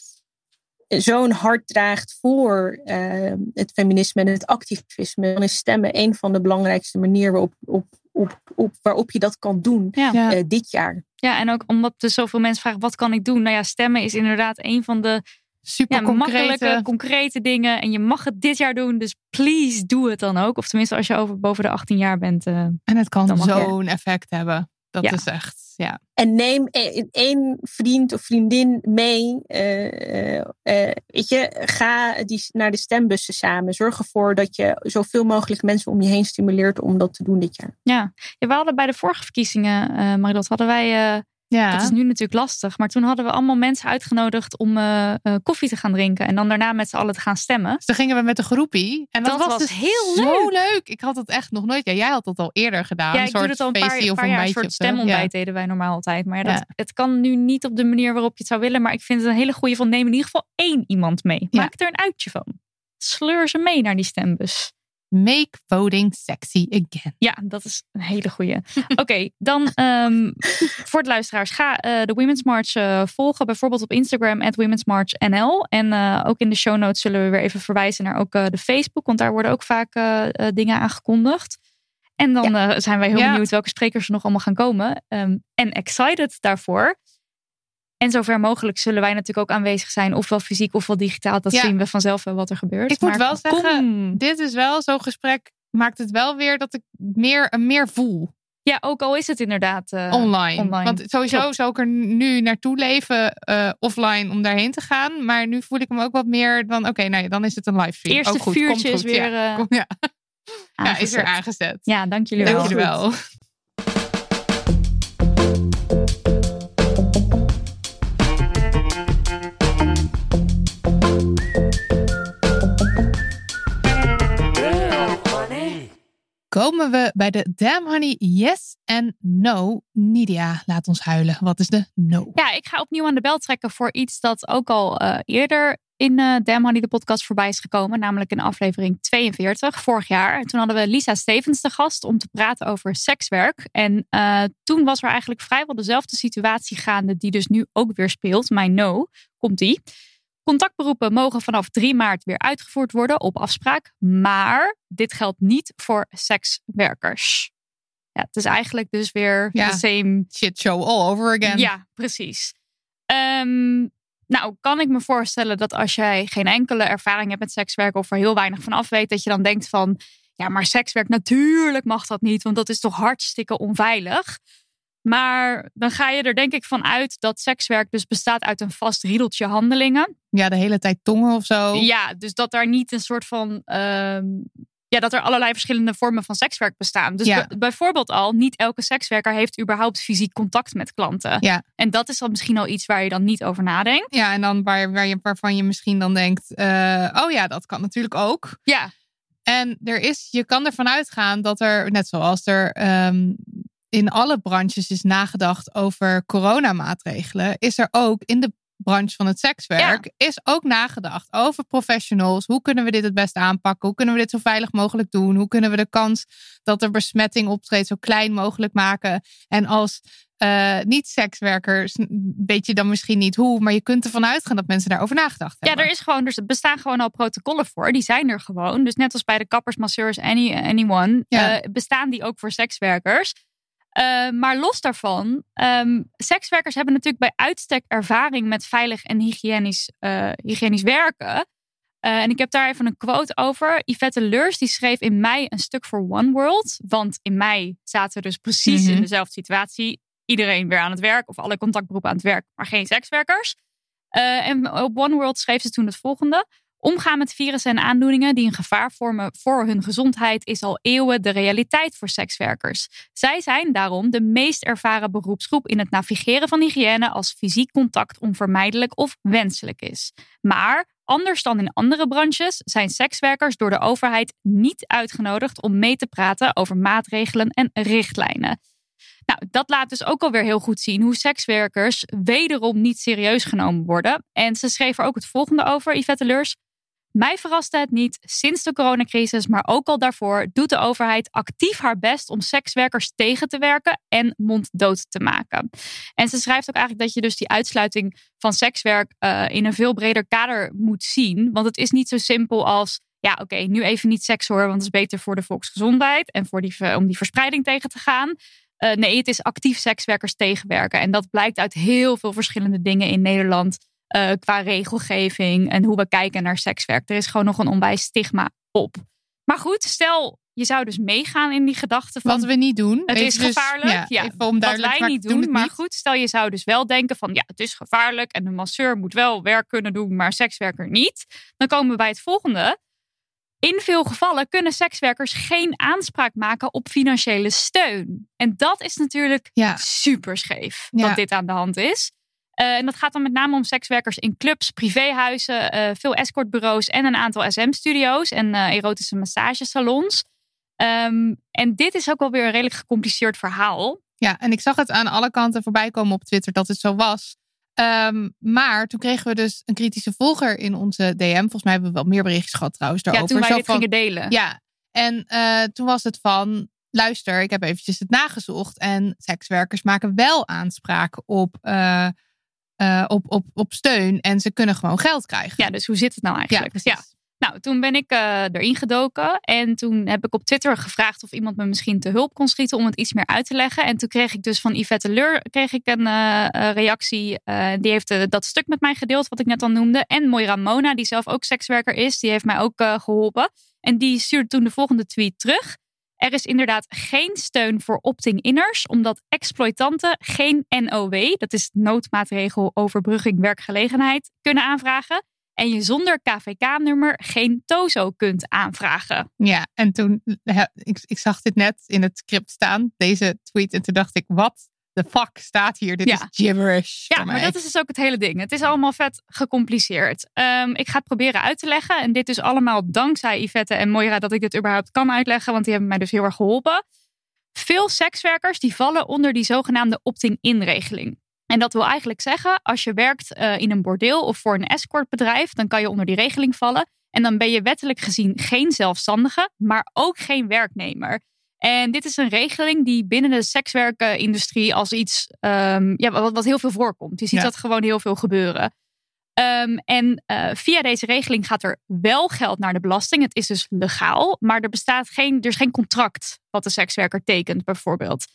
zo'n hart draagt voor uh, het feminisme en het activisme, dan is stemmen een van de belangrijkste manieren waarop, op, op, op, waarop je dat kan doen ja. uh, dit jaar. Ja, en ook omdat er zoveel mensen vragen, wat kan ik doen? Nou ja, stemmen is inderdaad een van de super ja, concrete. makkelijke, concrete dingen. En je mag het dit jaar doen, dus please doe het dan ook. Of tenminste als je over boven de achttien jaar bent. Uh, en het kan zo'n effect hebben. Dat ja. is echt, ja. En neem één vriend of vriendin mee. Uh, uh, uh, weet je, ga die naar de stembussen samen. Zorg ervoor dat je zoveel mogelijk mensen om je heen stimuleert om dat te doen dit jaar. Ja, ja we hadden bij de vorige verkiezingen, uh, Marilot, hadden wij... Uh, Ja. Dat is nu natuurlijk lastig. Maar toen hadden we allemaal mensen uitgenodigd om uh, uh, koffie te gaan drinken. En dan daarna met z'n allen te gaan stemmen. Dus dan gingen we met de groepie. En dat, dat was, was dus heel zo leuk. leuk. Ik had het echt nog nooit. Ja, jij had het al eerder gedaan. Ja, een ik soort doe het al een paar, feestie of paar jaar. Een soort stemontbijt ja. deden wij normaal altijd. Maar ja, dat, ja. het kan nu niet op de manier waarop je het zou willen. Maar ik vind het een hele goede van neem in ieder geval één iemand mee. Ja. Maak er een uitje van. Sleur ze mee naar die stembus. Make voting sexy again. Ja, dat is een hele goeie. Oké, okay, dan um, voor de luisteraars. Ga uh, de Women's March uh, volgen. Bijvoorbeeld op Instagram at Women's March N L. En uh, ook in de show notes zullen we weer even verwijzen naar ook uh, de Facebook. Want daar worden ook vaak uh, uh, dingen aangekondigd. En dan ja. uh, zijn wij heel ja. benieuwd welke sprekers er nog allemaal gaan komen. Um, en excited daarvoor. En zover mogelijk zullen wij natuurlijk ook aanwezig zijn. Ofwel fysiek ofwel digitaal. Dat ja. zien we vanzelf wel wat er gebeurt. Ik moet maar wel zeggen, kom. Dit is wel zo'n gesprek. Maakt het wel weer dat ik meer, meer voel. Ja, ook al is het inderdaad uh, online. online. Want sowieso Klopt. zou ik er nu naartoe leven uh, offline om daarheen te gaan. Maar nu voel ik hem ook wat meer van oké, okay, nou ja, dan is het een livestream. Eerste ook goed, vuurtje komt goed. is weer ja, uh, kom, ja. ja, is weer aangezet. Ja, dank jullie wel. Dank jullie wel. Komen we bij de Damn Honey yes en no. Nidia, laat ons huilen. Wat is de no? Ja, ik ga opnieuw aan de bel trekken voor iets dat ook al uh, eerder in uh, Damn Honey de podcast voorbij is gekomen. Namelijk in aflevering tweeënveertig, vorig jaar. En toen hadden we Lisa Stevens te gast om te praten over sekswerk. En uh, toen was er eigenlijk vrijwel dezelfde situatie gaande die dus nu ook weer speelt. Mijn no, komt die. Contactberoepen mogen vanaf drie maart weer uitgevoerd worden op afspraak. Maar dit geldt niet voor sekswerkers. Ja, het is eigenlijk dus weer ja, the same shit show all over again. Ja, precies. Um, nou, kan ik me voorstellen dat als jij geen enkele ervaring hebt met sekswerk of er heel weinig van af weet, dat je dan denkt van, ja, maar sekswerk, natuurlijk mag dat niet, want dat is toch hartstikke onveilig. Maar dan ga je er denk ik van uit dat sekswerk dus bestaat uit een vast riedeltje handelingen. Ja, de hele tijd tongen of zo. Ja, dus dat er niet een soort van Um, ja, dat er allerlei verschillende vormen van sekswerk bestaan. Dus ja. b- bijvoorbeeld al, niet elke sekswerker heeft überhaupt fysiek contact met klanten. Ja. En dat is dan misschien al iets waar je dan niet over nadenkt. Ja, en dan waar, waar je, waarvan je misschien dan denkt, uh, oh ja, dat kan natuurlijk ook. Ja. En er is, je kan ervan uitgaan dat er, net zoals er Um, in alle branches is nagedacht over coronamaatregelen, is er ook in de branche van het sekswerk, ja. is ook nagedacht over professionals. Hoe kunnen we dit het beste aanpakken? Hoe kunnen we dit zo veilig mogelijk doen? Hoe kunnen we de kans dat er besmetting optreedt zo klein mogelijk maken? En als uh, niet-sekswerkers weet je dan misschien niet hoe, maar je kunt ervan uitgaan dat mensen daarover nagedacht hebben. Ja, er is gewoon, dus er bestaan gewoon al protocollen voor. Die zijn er gewoon. Dus net als bij de kappers, masseurs, any, anyone, ja. uh, bestaan die ook voor sekswerkers. Uh, maar los daarvan, um, sekswerkers hebben natuurlijk bij uitstek ervaring met veilig en hygiënisch, uh, hygiënisch werken. Uh, en ik heb daar even een quote over. Yvette Leurs die schreef in mei een stuk voor One World. Want in mei zaten we dus precies mm-hmm. in dezelfde situatie. Iedereen weer aan het werk of alle contactberoepen aan het werk, maar geen sekswerkers. Uh, en op One World schreef ze toen het volgende. Omgaan met virussen en aandoeningen die een gevaar vormen voor hun gezondheid is al eeuwen de realiteit voor sekswerkers. Zij zijn daarom de meest ervaren beroepsgroep in het navigeren van hygiëne als fysiek contact onvermijdelijk of wenselijk is. Maar anders dan in andere branches zijn sekswerkers door de overheid niet uitgenodigd om mee te praten over maatregelen en richtlijnen. Nou, dat laat dus ook alweer heel goed zien hoe sekswerkers wederom niet serieus genomen worden. En ze schreef er ook het volgende over, Yvette Leurs. Mij verraste het niet, sinds de coronacrisis, maar ook al daarvoor doet de overheid actief haar best om sekswerkers tegen te werken en monddood te maken. En ze schrijft ook eigenlijk dat je dus die uitsluiting van sekswerk uh, in een veel breder kader moet zien. Want het is niet zo simpel als, ja oké, okay, nu even niet seks hoor, want het is beter voor de volksgezondheid en voor die, om die verspreiding tegen te gaan. Uh, nee, het is actief sekswerkers tegenwerken. En dat blijkt uit heel veel verschillende dingen in Nederland. Uh, qua regelgeving en hoe we kijken naar sekswerk. Er is gewoon nog een onwijs stigma op. Maar goed, stel je zou dus meegaan in die gedachte van... Wat we niet doen. Het is dus, gevaarlijk. Ja, ja, even om wat wij niet doen. doen Maar niet. goed, stel je zou dus wel denken van... ja, het is gevaarlijk en de masseur moet wel werk kunnen doen... maar sekswerker niet. Dan komen we bij het volgende. In veel gevallen kunnen sekswerkers geen aanspraak maken op financiële steun. En dat is natuurlijk ja. super scheef ja. dat dit aan de hand is. Uh, en dat gaat dan met name om sekswerkers in clubs, privéhuizen, uh, veel escortbureaus en een aantal S M-studio's en uh, erotische massagesalons. Um, en dit is ook wel weer een redelijk gecompliceerd verhaal. Ja, en ik zag het aan alle kanten voorbij komen op Twitter dat het zo was. Um, maar toen kregen we dus een kritische volger in onze D M. Volgens mij hebben we wel meer berichtjes gehad trouwens daarover. Ja, toen wij zo dit van, gingen delen. Ja, en uh, toen was het van... Luister, ik heb eventjes het nagezocht. En sekswerkers maken wel aanspraak op, uh, uh, op, op, op steun. En ze kunnen gewoon geld krijgen. Ja, dus hoe zit het nou eigenlijk? Ja, ja. Nou, toen ben ik uh, erin gedoken. En toen heb ik op Twitter gevraagd of iemand me misschien te hulp kon schieten om het iets meer uit te leggen. En toen kreeg ik dus van Yvette Leur kreeg ik een uh, reactie. Uh, die heeft uh, dat stuk met mij gedeeld wat ik net al noemde. En Moira Mona, die zelf ook sekswerker is, die heeft mij ook uh, geholpen. En die stuurde toen de volgende tweet terug. Er is inderdaad geen steun voor opting-inners, omdat exploitanten geen N O W, dat is noodmaatregel overbrugging werkgelegenheid, kunnen aanvragen. En je zonder K V K-nummer geen TOZO kunt aanvragen. Ja, en toen, ik, ik zag dit net in het script staan, deze tweet. En toen dacht ik, wat de fuck staat hier? Dit ja. is gibberish. Ja, maar dat is dus ook het hele ding. Het is allemaal vet gecompliceerd. Um, ik ga het proberen uit te leggen. En dit is allemaal dankzij Yvette en Moira dat ik dit überhaupt kan uitleggen. Want die hebben mij dus heel erg geholpen. Veel sekswerkers die vallen onder die zogenaamde opting-in-regeling. En dat wil eigenlijk zeggen, als je werkt uh, in een bordeel of voor een escortbedrijf, dan kan je onder die regeling vallen. En dan ben je wettelijk gezien geen zelfstandige, maar ook geen werknemer. En dit is een regeling die binnen de sekswerkindustrie als iets, um, ja, wat, wat heel veel voorkomt. Je ziet ja. dat gewoon heel veel gebeuren. Um, en uh, via deze regeling gaat er wel geld naar de belasting. Het is dus legaal, maar er bestaat geen, er is geen contract wat de sekswerker tekent bijvoorbeeld.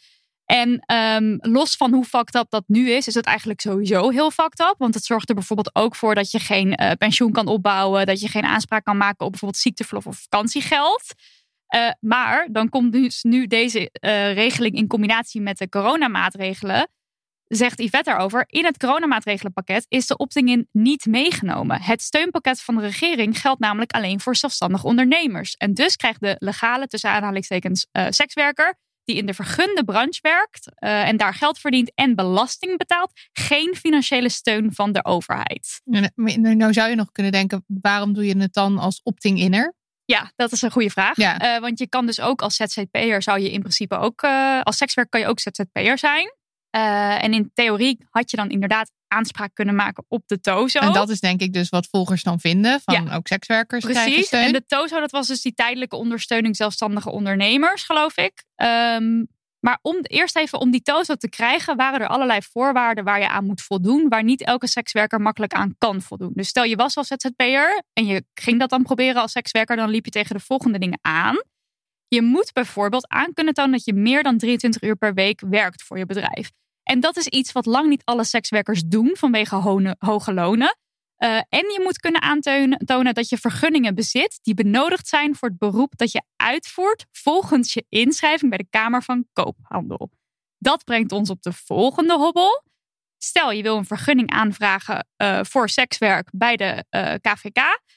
En um, los van hoe fucked up dat nu is, is het eigenlijk sowieso heel fucked up. Want het zorgt er bijvoorbeeld ook voor dat je geen uh, pensioen kan opbouwen. Dat je geen aanspraak kan maken op bijvoorbeeld ziekteverlof of vakantiegeld. Uh, maar dan komt dus nu deze uh, regeling in combinatie met de coronamaatregelen. Zegt Yvette erover, in het coronamaatregelenpakket is de opting-in niet meegenomen. Het steunpakket van de regering geldt namelijk alleen voor zelfstandige ondernemers. En dus krijgt de legale, tussen aanhalingstekens, uh, sekswerker, die in de vergunde branche werkt uh, en daar geld verdient en belasting betaalt, geen financiële steun van de overheid. Nou, nou zou je nog kunnen denken, waarom doe je het dan als opting-inner? Ja, dat is een goede vraag. Ja. Uh, want je kan dus ook als Z Z P'er zou je in principe ook, uh, als sekswerker kan je ook Z Z P'er zijn. Uh, en in theorie had je dan inderdaad aanspraak kunnen maken op de TOZO. En dat is denk ik dus wat volgers dan vinden. Van ja. ook sekswerkers Precies. krijgen steun. En de TOZO, dat was dus die tijdelijke ondersteuning zelfstandige ondernemers, geloof ik. Um, maar om, eerst even om die TOZO te krijgen, waren er allerlei voorwaarden waar je aan moet voldoen, waar niet elke sekswerker makkelijk aan kan voldoen. Dus stel je was als Z Z P'er en je ging dat dan proberen als sekswerker, dan liep je tegen de volgende dingen aan. Je moet bijvoorbeeld aan kunnen tonen dat je meer dan drieëntwintig uur per week werkt voor je bedrijf. En dat is iets wat lang niet alle sekswerkers doen vanwege ho- hoge lonen. Uh, en je moet kunnen aantonen dat je vergunningen bezit die benodigd zijn voor het beroep dat je uitvoert volgens je inschrijving bij de Kamer van Koophandel. Dat brengt ons op de volgende hobbel. Stel je wil een vergunning aanvragen uh, voor sekswerk bij de uh, K V K.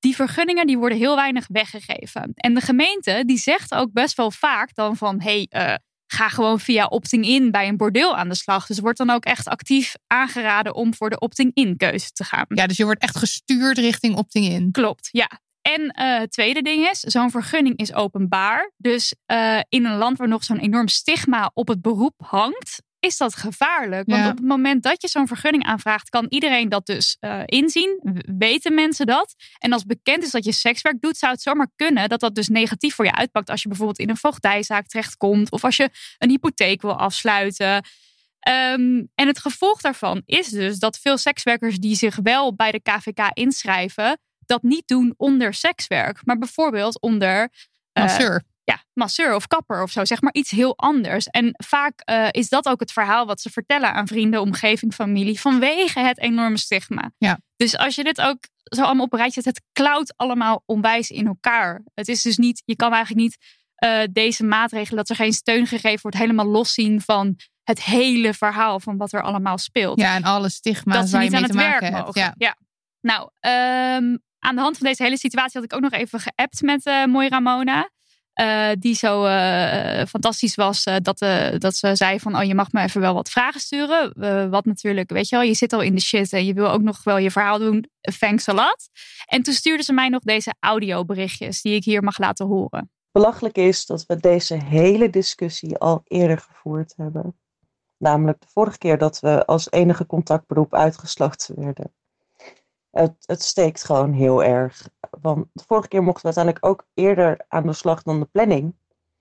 die vergunningen die worden heel weinig weggegeven. En de gemeente die zegt ook best wel vaak dan van... hey, uh, ga gewoon via opting-in bij een bordeel aan de slag. Dus er wordt dan ook echt actief aangeraden om voor de opting-in keuze te gaan. Ja, dus je wordt echt gestuurd richting opting-in. Klopt, ja. En uh, het tweede ding is, zo'n vergunning is openbaar. Dus uh, in een land waar nog zo'n enorm stigma op het beroep hangt... is dat gevaarlijk. Want ja. op het moment dat je zo'n vergunning aanvraagt... kan iedereen dat dus uh, inzien. Weten mensen dat. En als bekend is dat je sekswerk doet... zou het zomaar kunnen dat dat dus negatief voor je uitpakt... als je bijvoorbeeld in een voogdijzaak terechtkomt... of als je een hypotheek wil afsluiten. Um, en het gevolg daarvan is dus dat veel sekswerkers... die zich wel bij de K V K inschrijven... dat niet doen onder sekswerk. Maar bijvoorbeeld onder... Uh, masseur. Ja, masseur of kapper of zo. Zeg maar iets heel anders. En vaak uh, is dat ook het verhaal wat ze vertellen aan vrienden, omgeving, familie. Vanwege het enorme stigma. Ja. Dus als je dit ook zo allemaal op een rijtje zet, het klauwt allemaal onwijs in elkaar. Het is dus niet, je kan eigenlijk niet uh, deze maatregelen, dat er geen steun gegeven wordt, helemaal loszien van het hele verhaal van wat er allemaal speelt. Ja, en alle stigma's dat ze waar niet je mee aan te het maken werk hebt. mogen. Ja. Ja. Nou, um, aan de hand van deze hele situatie had ik ook nog even geappt met uh, Mooi Ramona. Uh, die zo uh, fantastisch was uh, dat, uh, dat ze zei van... oh, je mag me even wel wat vragen sturen. Uh, wat natuurlijk, weet je wel, je zit al in de shit... en je wil ook nog wel je verhaal doen. Thanks a lot. En toen stuurde ze mij nog deze audioberichtjes... die ik hier mag laten horen. Belachelijk is dat we deze hele discussie al eerder gevoerd hebben. Namelijk de vorige keer dat we als enige contactberoep uitgesloten werden. Het, het steekt gewoon heel erg. Want de vorige keer mochten we uiteindelijk ook eerder aan de slag dan de planning.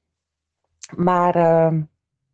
Maar uh,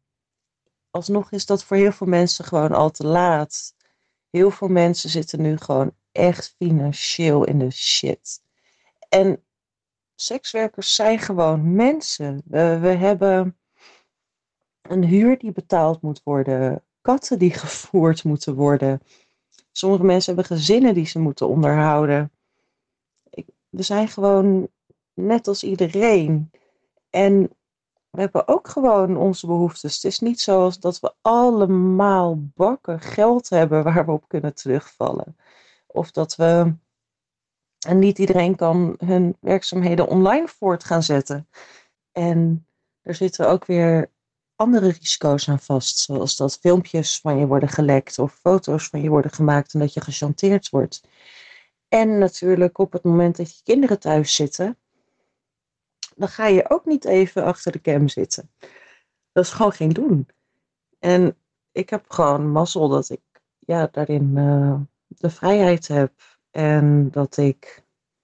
alsnog is dat voor heel veel mensen gewoon al te laat. Heel veel mensen zitten nu gewoon echt financieel in de shit. En sekswerkers zijn gewoon mensen. We, we hebben een huur die betaald moet worden. Katten die gevoerd moeten worden. Sommige mensen hebben gezinnen die ze moeten onderhouden. Ik, we zijn gewoon net als iedereen. En we hebben ook gewoon onze behoeftes. Het is niet zo dat we allemaal bakken geld hebben waar we op kunnen terugvallen. Of dat we... En niet iedereen kan hun werkzaamheden online voort gaan zetten. En er zitten ook weer andere risico's aan vast. Zoals dat filmpjes van je worden gelekt of foto's van je worden gemaakt en dat je gechanteerd wordt. En natuurlijk op het moment dat je kinderen thuis zitten, dan ga je ook niet even achter de cam zitten. Dat is gewoon geen doen. En ik heb gewoon mazzel dat ik ja, daarin uh, de vrijheid heb. En dat ik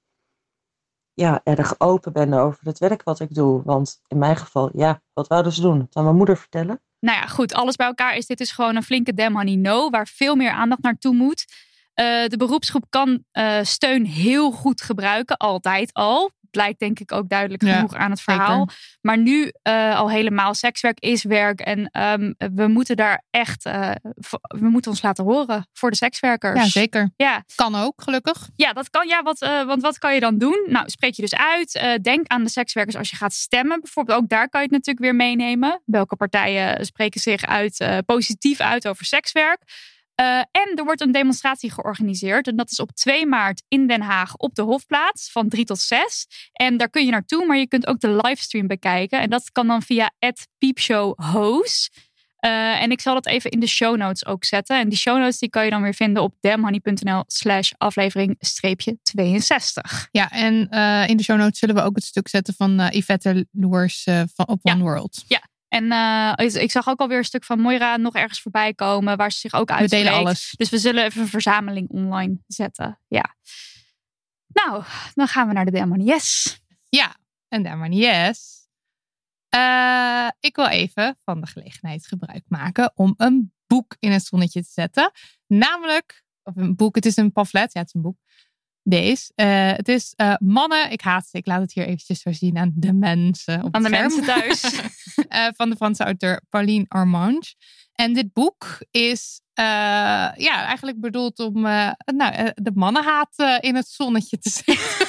ja, erg open ben over het werk wat ik doe. Want in mijn geval, ja, wat wouden ze doen? Het aan mijn moeder vertellen? Nou ja, goed, alles bij elkaar is dit dus gewoon een flinke damn honey no, waar veel meer aandacht naartoe moet. Uh, de beroepsgroep kan uh, steun heel goed gebruiken, altijd al. Blijkt denk ik ook duidelijk genoeg ja, aan het verhaal. Zeker. Maar nu uh, al helemaal, sekswerk is werk. En um, we moeten daar echt, uh, we moeten ons laten horen voor de sekswerkers. Ja, zeker. Ja. Kan ook, gelukkig. Ja, dat kan. Ja, wat, uh, want wat kan je dan doen? Nou, spreek je dus uit. Uh, denk aan de sekswerkers als je gaat stemmen. Bijvoorbeeld ook daar kan je het natuurlijk weer meenemen. Welke partijen spreken zich uit, uh, positief uit over sekswerk? Uh, en er wordt een demonstratie georganiseerd. En dat is op twee maart in Den Haag op de Hofplaats van drie tot zes. En daar kun je naartoe, maar je kunt ook de livestream bekijken. En dat kan dan via at piepshowhoos. Uh, en ik zal dat even in de show notes ook zetten. En die show notes die kan je dan weer vinden op damnhoney.nl slash aflevering streepje tweeënzestig. Ja, en uh, in de show notes zullen we ook het stuk zetten van uh, Yvette Loers uh, van op One ja. World. Ja. En uh, ik zag ook alweer een stuk van Moira nog ergens voorbij komen, waar ze zich ook uitspreekt. We delen alles. Dus we zullen even een verzameling online zetten. Ja. Nou, dan gaan we naar de Damn Honey Yes. Ja, en Damn Honey Yes. Uh, ik wil even van de gelegenheid gebruik maken om een boek in het zonnetje te zetten. Namelijk, of een boek, het is een pamflet. Ja, het is een boek. Deze. Uh, het is uh, Mannen, ik haat ze. Ik laat het hier eventjes zo zien aan de mensen op aan het de scherm. mensen thuis. uh, van de Franse auteur Pauline Armange. En dit boek is uh, ja, eigenlijk bedoeld om uh, nou, uh, de mannenhaat uh, in het zonnetje te zetten.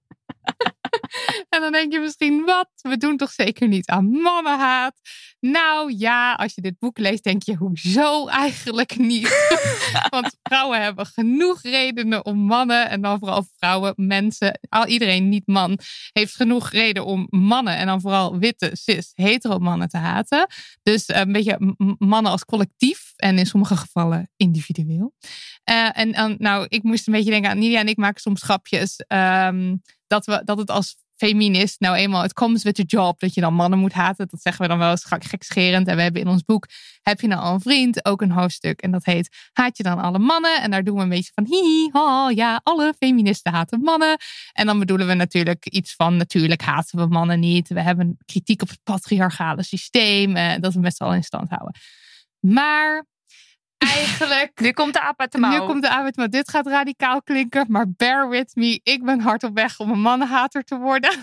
En dan denk je misschien, wat? We doen toch zeker niet aan mannenhaat? Nou ja, als je dit boek leest, denk je, hoezo eigenlijk niet? Want vrouwen hebben genoeg redenen om mannen, en dan vooral vrouwen, mensen, al iedereen niet man, heeft genoeg reden om mannen, en dan vooral witte, cis, hetero mannen te haten. Dus een beetje m- mannen als collectief en in sommige gevallen individueel. Uh, en uh, nou, ik moest een beetje denken aan Nidia en ik maken soms grapjes um, dat, we, dat het als feminist nou eenmaal, het comes with the job, dat je dan mannen moet haten. Dat zeggen we dan wel eens gekscherend. En we hebben in ons boek, heb je nou al een vriend, ook een hoofdstuk. En dat heet, haat je dan alle mannen? En daar doen we een beetje van, hihi, ha, ja, alle feministen haten mannen. En dan bedoelen we natuurlijk iets van, natuurlijk haten we mannen niet. We hebben kritiek op het patriarchale systeem. Eh, dat we met z'n allen in stand houden. Maar eigenlijk... Nu komt de aap uit de mouw. Nu komt de aap uit de mouw. Dit gaat radicaal klinken, maar bear with me. Ik ben hard op weg om een mannenhater te worden.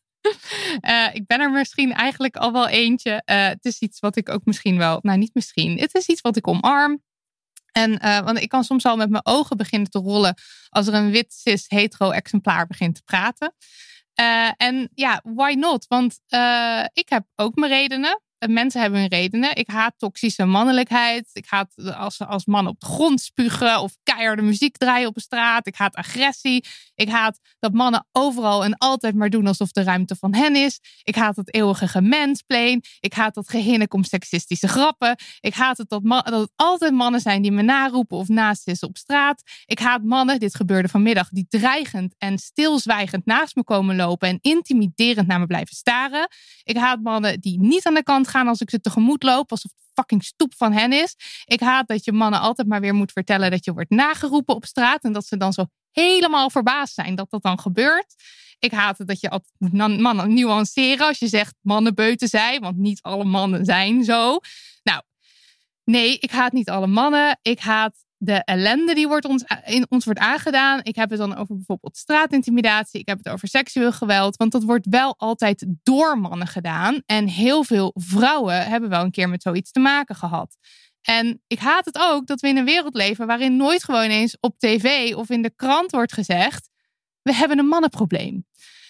uh, ik ben er misschien eigenlijk al wel eentje. Uh, het is iets wat ik ook misschien wel... Nou, niet misschien. Het is iets wat ik omarm. En, uh, want ik kan soms al met mijn ogen beginnen te rollen als er een wit, cis, hetero exemplaar begint te praten. Uh, en ja, why not? Want uh, ik heb ook mijn redenen. Mensen hebben hun redenen. Ik haat toxische mannelijkheid. Ik haat als, als mannen op de grond spugen of keiharde muziek draaien op de straat. Ik haat agressie. Ik haat dat mannen overal en altijd maar doen alsof de ruimte van hen is. Ik haat het eeuwige gemansplain. Ik haat dat gehinnik om seksistische grappen. Ik haat het dat, man, dat het altijd mannen zijn die me naroepen of nasissen op straat. Ik haat mannen, dit gebeurde vanmiddag, die dreigend en stilzwijgend naast me komen lopen en intimiderend naar me blijven staren. Ik haat mannen die niet aan de kant gaan als ik ze tegemoet loop, alsof het fucking stoep van hen is. Ik haat dat je mannen altijd maar weer moet vertellen dat je wordt nageroepen op straat en dat ze dan zo helemaal verbaasd zijn dat dat dan gebeurt. Ik haat het dat je altijd moet mannen nuanceren als je zegt mannen beuten zij, want niet alle mannen zijn zo. Nou, nee, ik haat niet alle mannen. Ik haat de ellende die wordt ons, in ons wordt aangedaan. Ik heb het dan over bijvoorbeeld straatintimidatie. Ik heb het over seksueel geweld. Want dat wordt wel altijd door mannen gedaan. En heel veel vrouwen hebben wel een keer met zoiets te maken gehad. En ik haat het ook dat we in een wereld leven waarin nooit gewoon eens op tv of in de krant wordt gezegd, we hebben een mannenprobleem.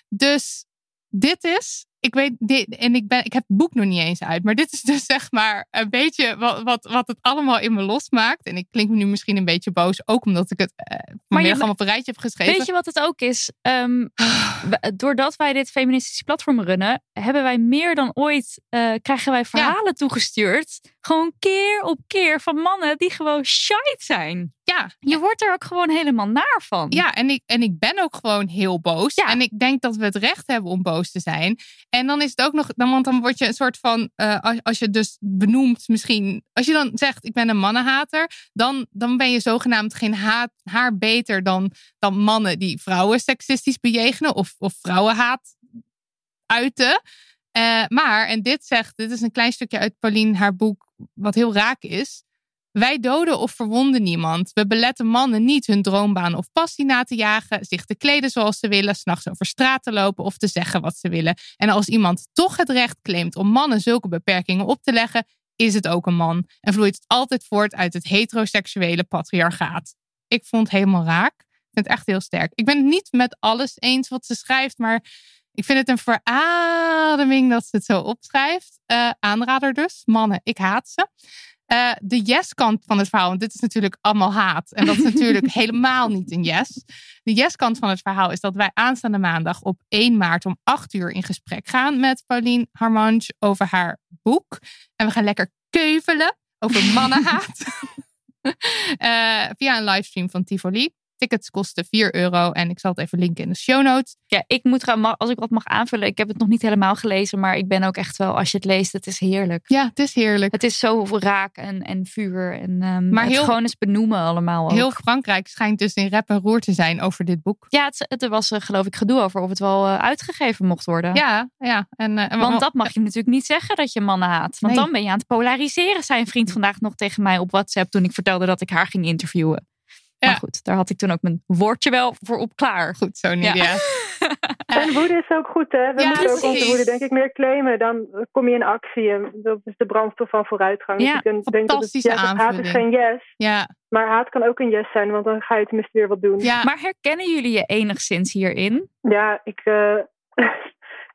Dus dit is, ik weet, dit, en ik, ben, ik heb het boek nog niet eens uit, maar dit is dus zeg maar een beetje wat, wat, wat het allemaal in me losmaakt. En ik klink me nu misschien een beetje boos, ook omdat ik het uh, vanmiddag allemaal op een rijtje heb geschreven. Weet je wat het ook is? Um, doordat wij dit feministische platform runnen, hebben wij meer dan ooit, uh, krijgen wij verhalen ja. toegestuurd. Gewoon keer op keer van mannen die gewoon shite zijn. Ja. Je wordt er ook gewoon helemaal naar van. Ja, en ik, en ik ben ook gewoon heel boos. Ja. En ik denk dat we het recht hebben om boos te zijn. En dan is het ook nog, dan, want dan word je een soort van, uh, als, als je dus benoemt misschien, als je dan zegt ik ben een mannenhater, dan, dan ben je zogenaamd geen haat, haar beter dan, dan mannen die vrouwen seksistisch bejegenen of, of vrouwenhaat uiten. Uh, maar, en dit zegt, dit is een klein stukje uit Pauline haar boek, wat heel raak is. Wij doden of verwonden niemand. We beletten mannen niet hun droombaan of passie na te jagen, zich te kleden zoals ze willen, 's nachts over straat te lopen of te zeggen wat ze willen. En als iemand toch het recht claimt om mannen zulke beperkingen op te leggen, is het ook een man. En vloeit het altijd voort uit het heteroseksuele patriarchaat. Ik vond het helemaal raak. Ik vind het echt heel sterk. Ik ben het niet met alles eens wat ze schrijft, maar ik vind het een verademing dat ze het zo opschrijft. Uh, aanrader dus. Mannen, ik haat ze. Uh, de yes-kant van het verhaal, want dit is natuurlijk allemaal haat. En dat is natuurlijk helemaal niet een yes. De yes-kant van het verhaal is dat wij aanstaande maandag op één maart om acht uur in gesprek gaan met Pauline Harmange over haar boek. En we gaan lekker keuvelen over mannenhaat. uh, via een livestream van Tivoli. Tickets kosten vier euro en ik zal het even linken in de show notes. Ja, ik moet gaan, als ik wat mag aanvullen. Ik heb het nog niet helemaal gelezen, maar ik ben ook echt wel, als je het leest, het is heerlijk. Ja, het is heerlijk. Het is zo raak en, en vuur en um, maar het heel, gewoon eens benoemen allemaal ook. Heel Frankrijk schijnt dus in rep en roer te zijn over dit boek. Ja, het, het, er was uh, geloof ik gedoe over of het wel uh, uitgegeven mocht worden. Ja, ja. En, uh, Want uh, dat mag je natuurlijk niet zeggen dat je mannen haat. Want nee. Dan ben je aan het polariseren, zei een vriend vandaag nog tegen mij op WhatsApp toen ik vertelde dat ik haar ging interviewen. Ja. Maar goed, daar had ik toen ook mijn woordje wel voor op klaar. Goed zo, Nidia. Ja. En woede is ook goed, hè? We ja, moeten ook onze woede, denk ik, meer claimen. Dan kom je in actie. En dat is de brandstof van vooruitgang. Ja, dus ik denk dat het, ja, haat is geen yes. Ja. Maar haat kan ook een yes zijn, want dan ga je tenminste weer wat doen. Ja. Maar herkennen jullie je enigszins hierin? Ja, ik... Uh...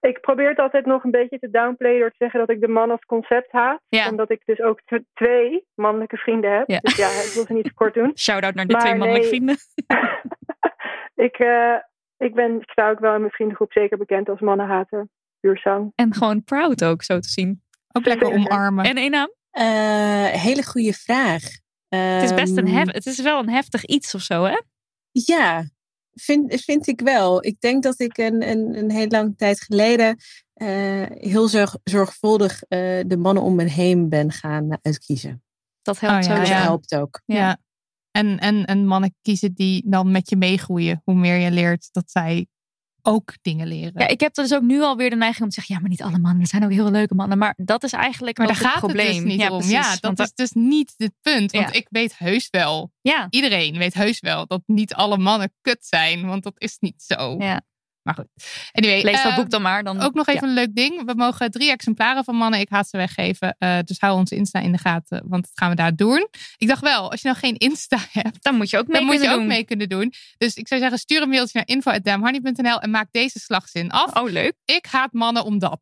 Ik probeer het altijd nog een beetje te downplayen door te zeggen dat ik de man als concept haat. Ja. Omdat ik dus ook t- twee mannelijke vrienden heb. Ja. Dus ja, ik wil ze niet te kort doen. Shout-out naar de Maar twee mannelijke nee. vrienden. ik, uh, ik ben, ik sta ook wel in mijn vriendengroep zeker bekend als mannenhater. Puur zang. En gewoon proud ook, zo te zien. Ook lekker omarmen. En één naam? Uh, hele goede vraag. Het is best een Ehm, hef- het is wel een heftig iets of zo, hè? Ja, vind, vind ik wel. Ik denk dat ik een, een, een heel lange tijd geleden uh, heel zorg, zorgvuldig uh, de mannen om me heen ben gaan uitkiezen. Dat helpt Oh, ja, Dat sowieso. ja. helpt ook. Ja. ja. En, en, en mannen kiezen die dan met je meegroeien. Hoe meer je leert dat zij ook dingen leren. Ja, ik heb dus ook nu alweer de neiging om te zeggen, ja, maar niet alle mannen. Er zijn ook heel leuke mannen. Maar dat is eigenlijk Maar ook daar het gaat probleem. het dus niet ja, om. precies, Ja, dat want is dus niet het punt. Want Ja. ik weet heus wel. Ja. Iedereen weet heus wel dat niet alle mannen kut zijn. Want dat is niet zo. Ja. Maar goed. Anyway, Lees dat uh, boek dan maar. Dan, ook nog even ja. een leuk ding. We mogen drie exemplaren van Mannen, ik haat ze weggeven. Uh, dus hou ons Insta in de gaten. Want dat gaan we daar doen. Ik dacht wel, als je nou geen Insta hebt. Dan moet je ook mee dan moet kunnen je ook doen. mee kunnen doen. Dus ik zou zeggen, stuur een mailtje naar info at damnhoney punt n l en maak deze slagzin af. Oh, leuk. Ik haat mannen omdat.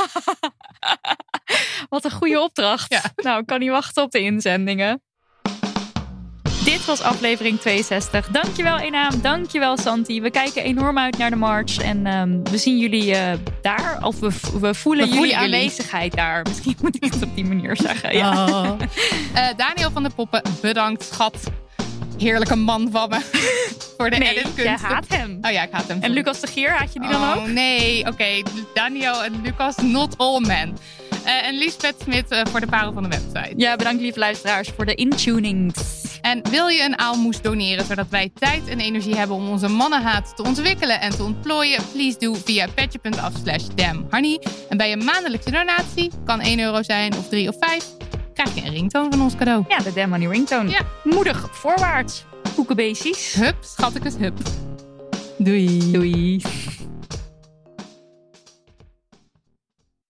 Wat een goede opdracht. Ja. Nou, ik kan niet wachten op de inzendingen. Dit was aflevering tweeënzestig. Dankjewel Enaam, dankjewel Santi. We kijken enorm uit naar de march. En um, we zien jullie uh, daar. Of we, we voelen We voelen jullie jullie. aanwezigheid daar. Misschien moet ik het op die manier zeggen. Ja. Oh. Uh, Daniel van der Poppen, bedankt schat. Heerlijke man van me. Voor de Nee, editkunsten. jij haat hem. Oh ja, ik haat hem. En Lucas de Gier, haat je die dan oh, ook? nee, oké. Okay. Daniel en Lucas, not all men. Uh, en Liesbeth Smit uh, voor de parel van de website. Ja, bedankt lieve luisteraars voor de intunings. En wil je een aalmoes doneren zodat wij tijd en energie hebben om onze mannenhaat te ontwikkelen en te ontplooien? Please do via petje punt af slash damnhoney. En bij een maandelijkse donatie, kan één euro zijn of drie of vijf, krijg je een ringtoon van ons cadeau. Ja, de Damn Honey ringtoon. Ja. Moedig voorwaarts. Koekenbeesties. Hup, schattekes, hup. Doei. Doei.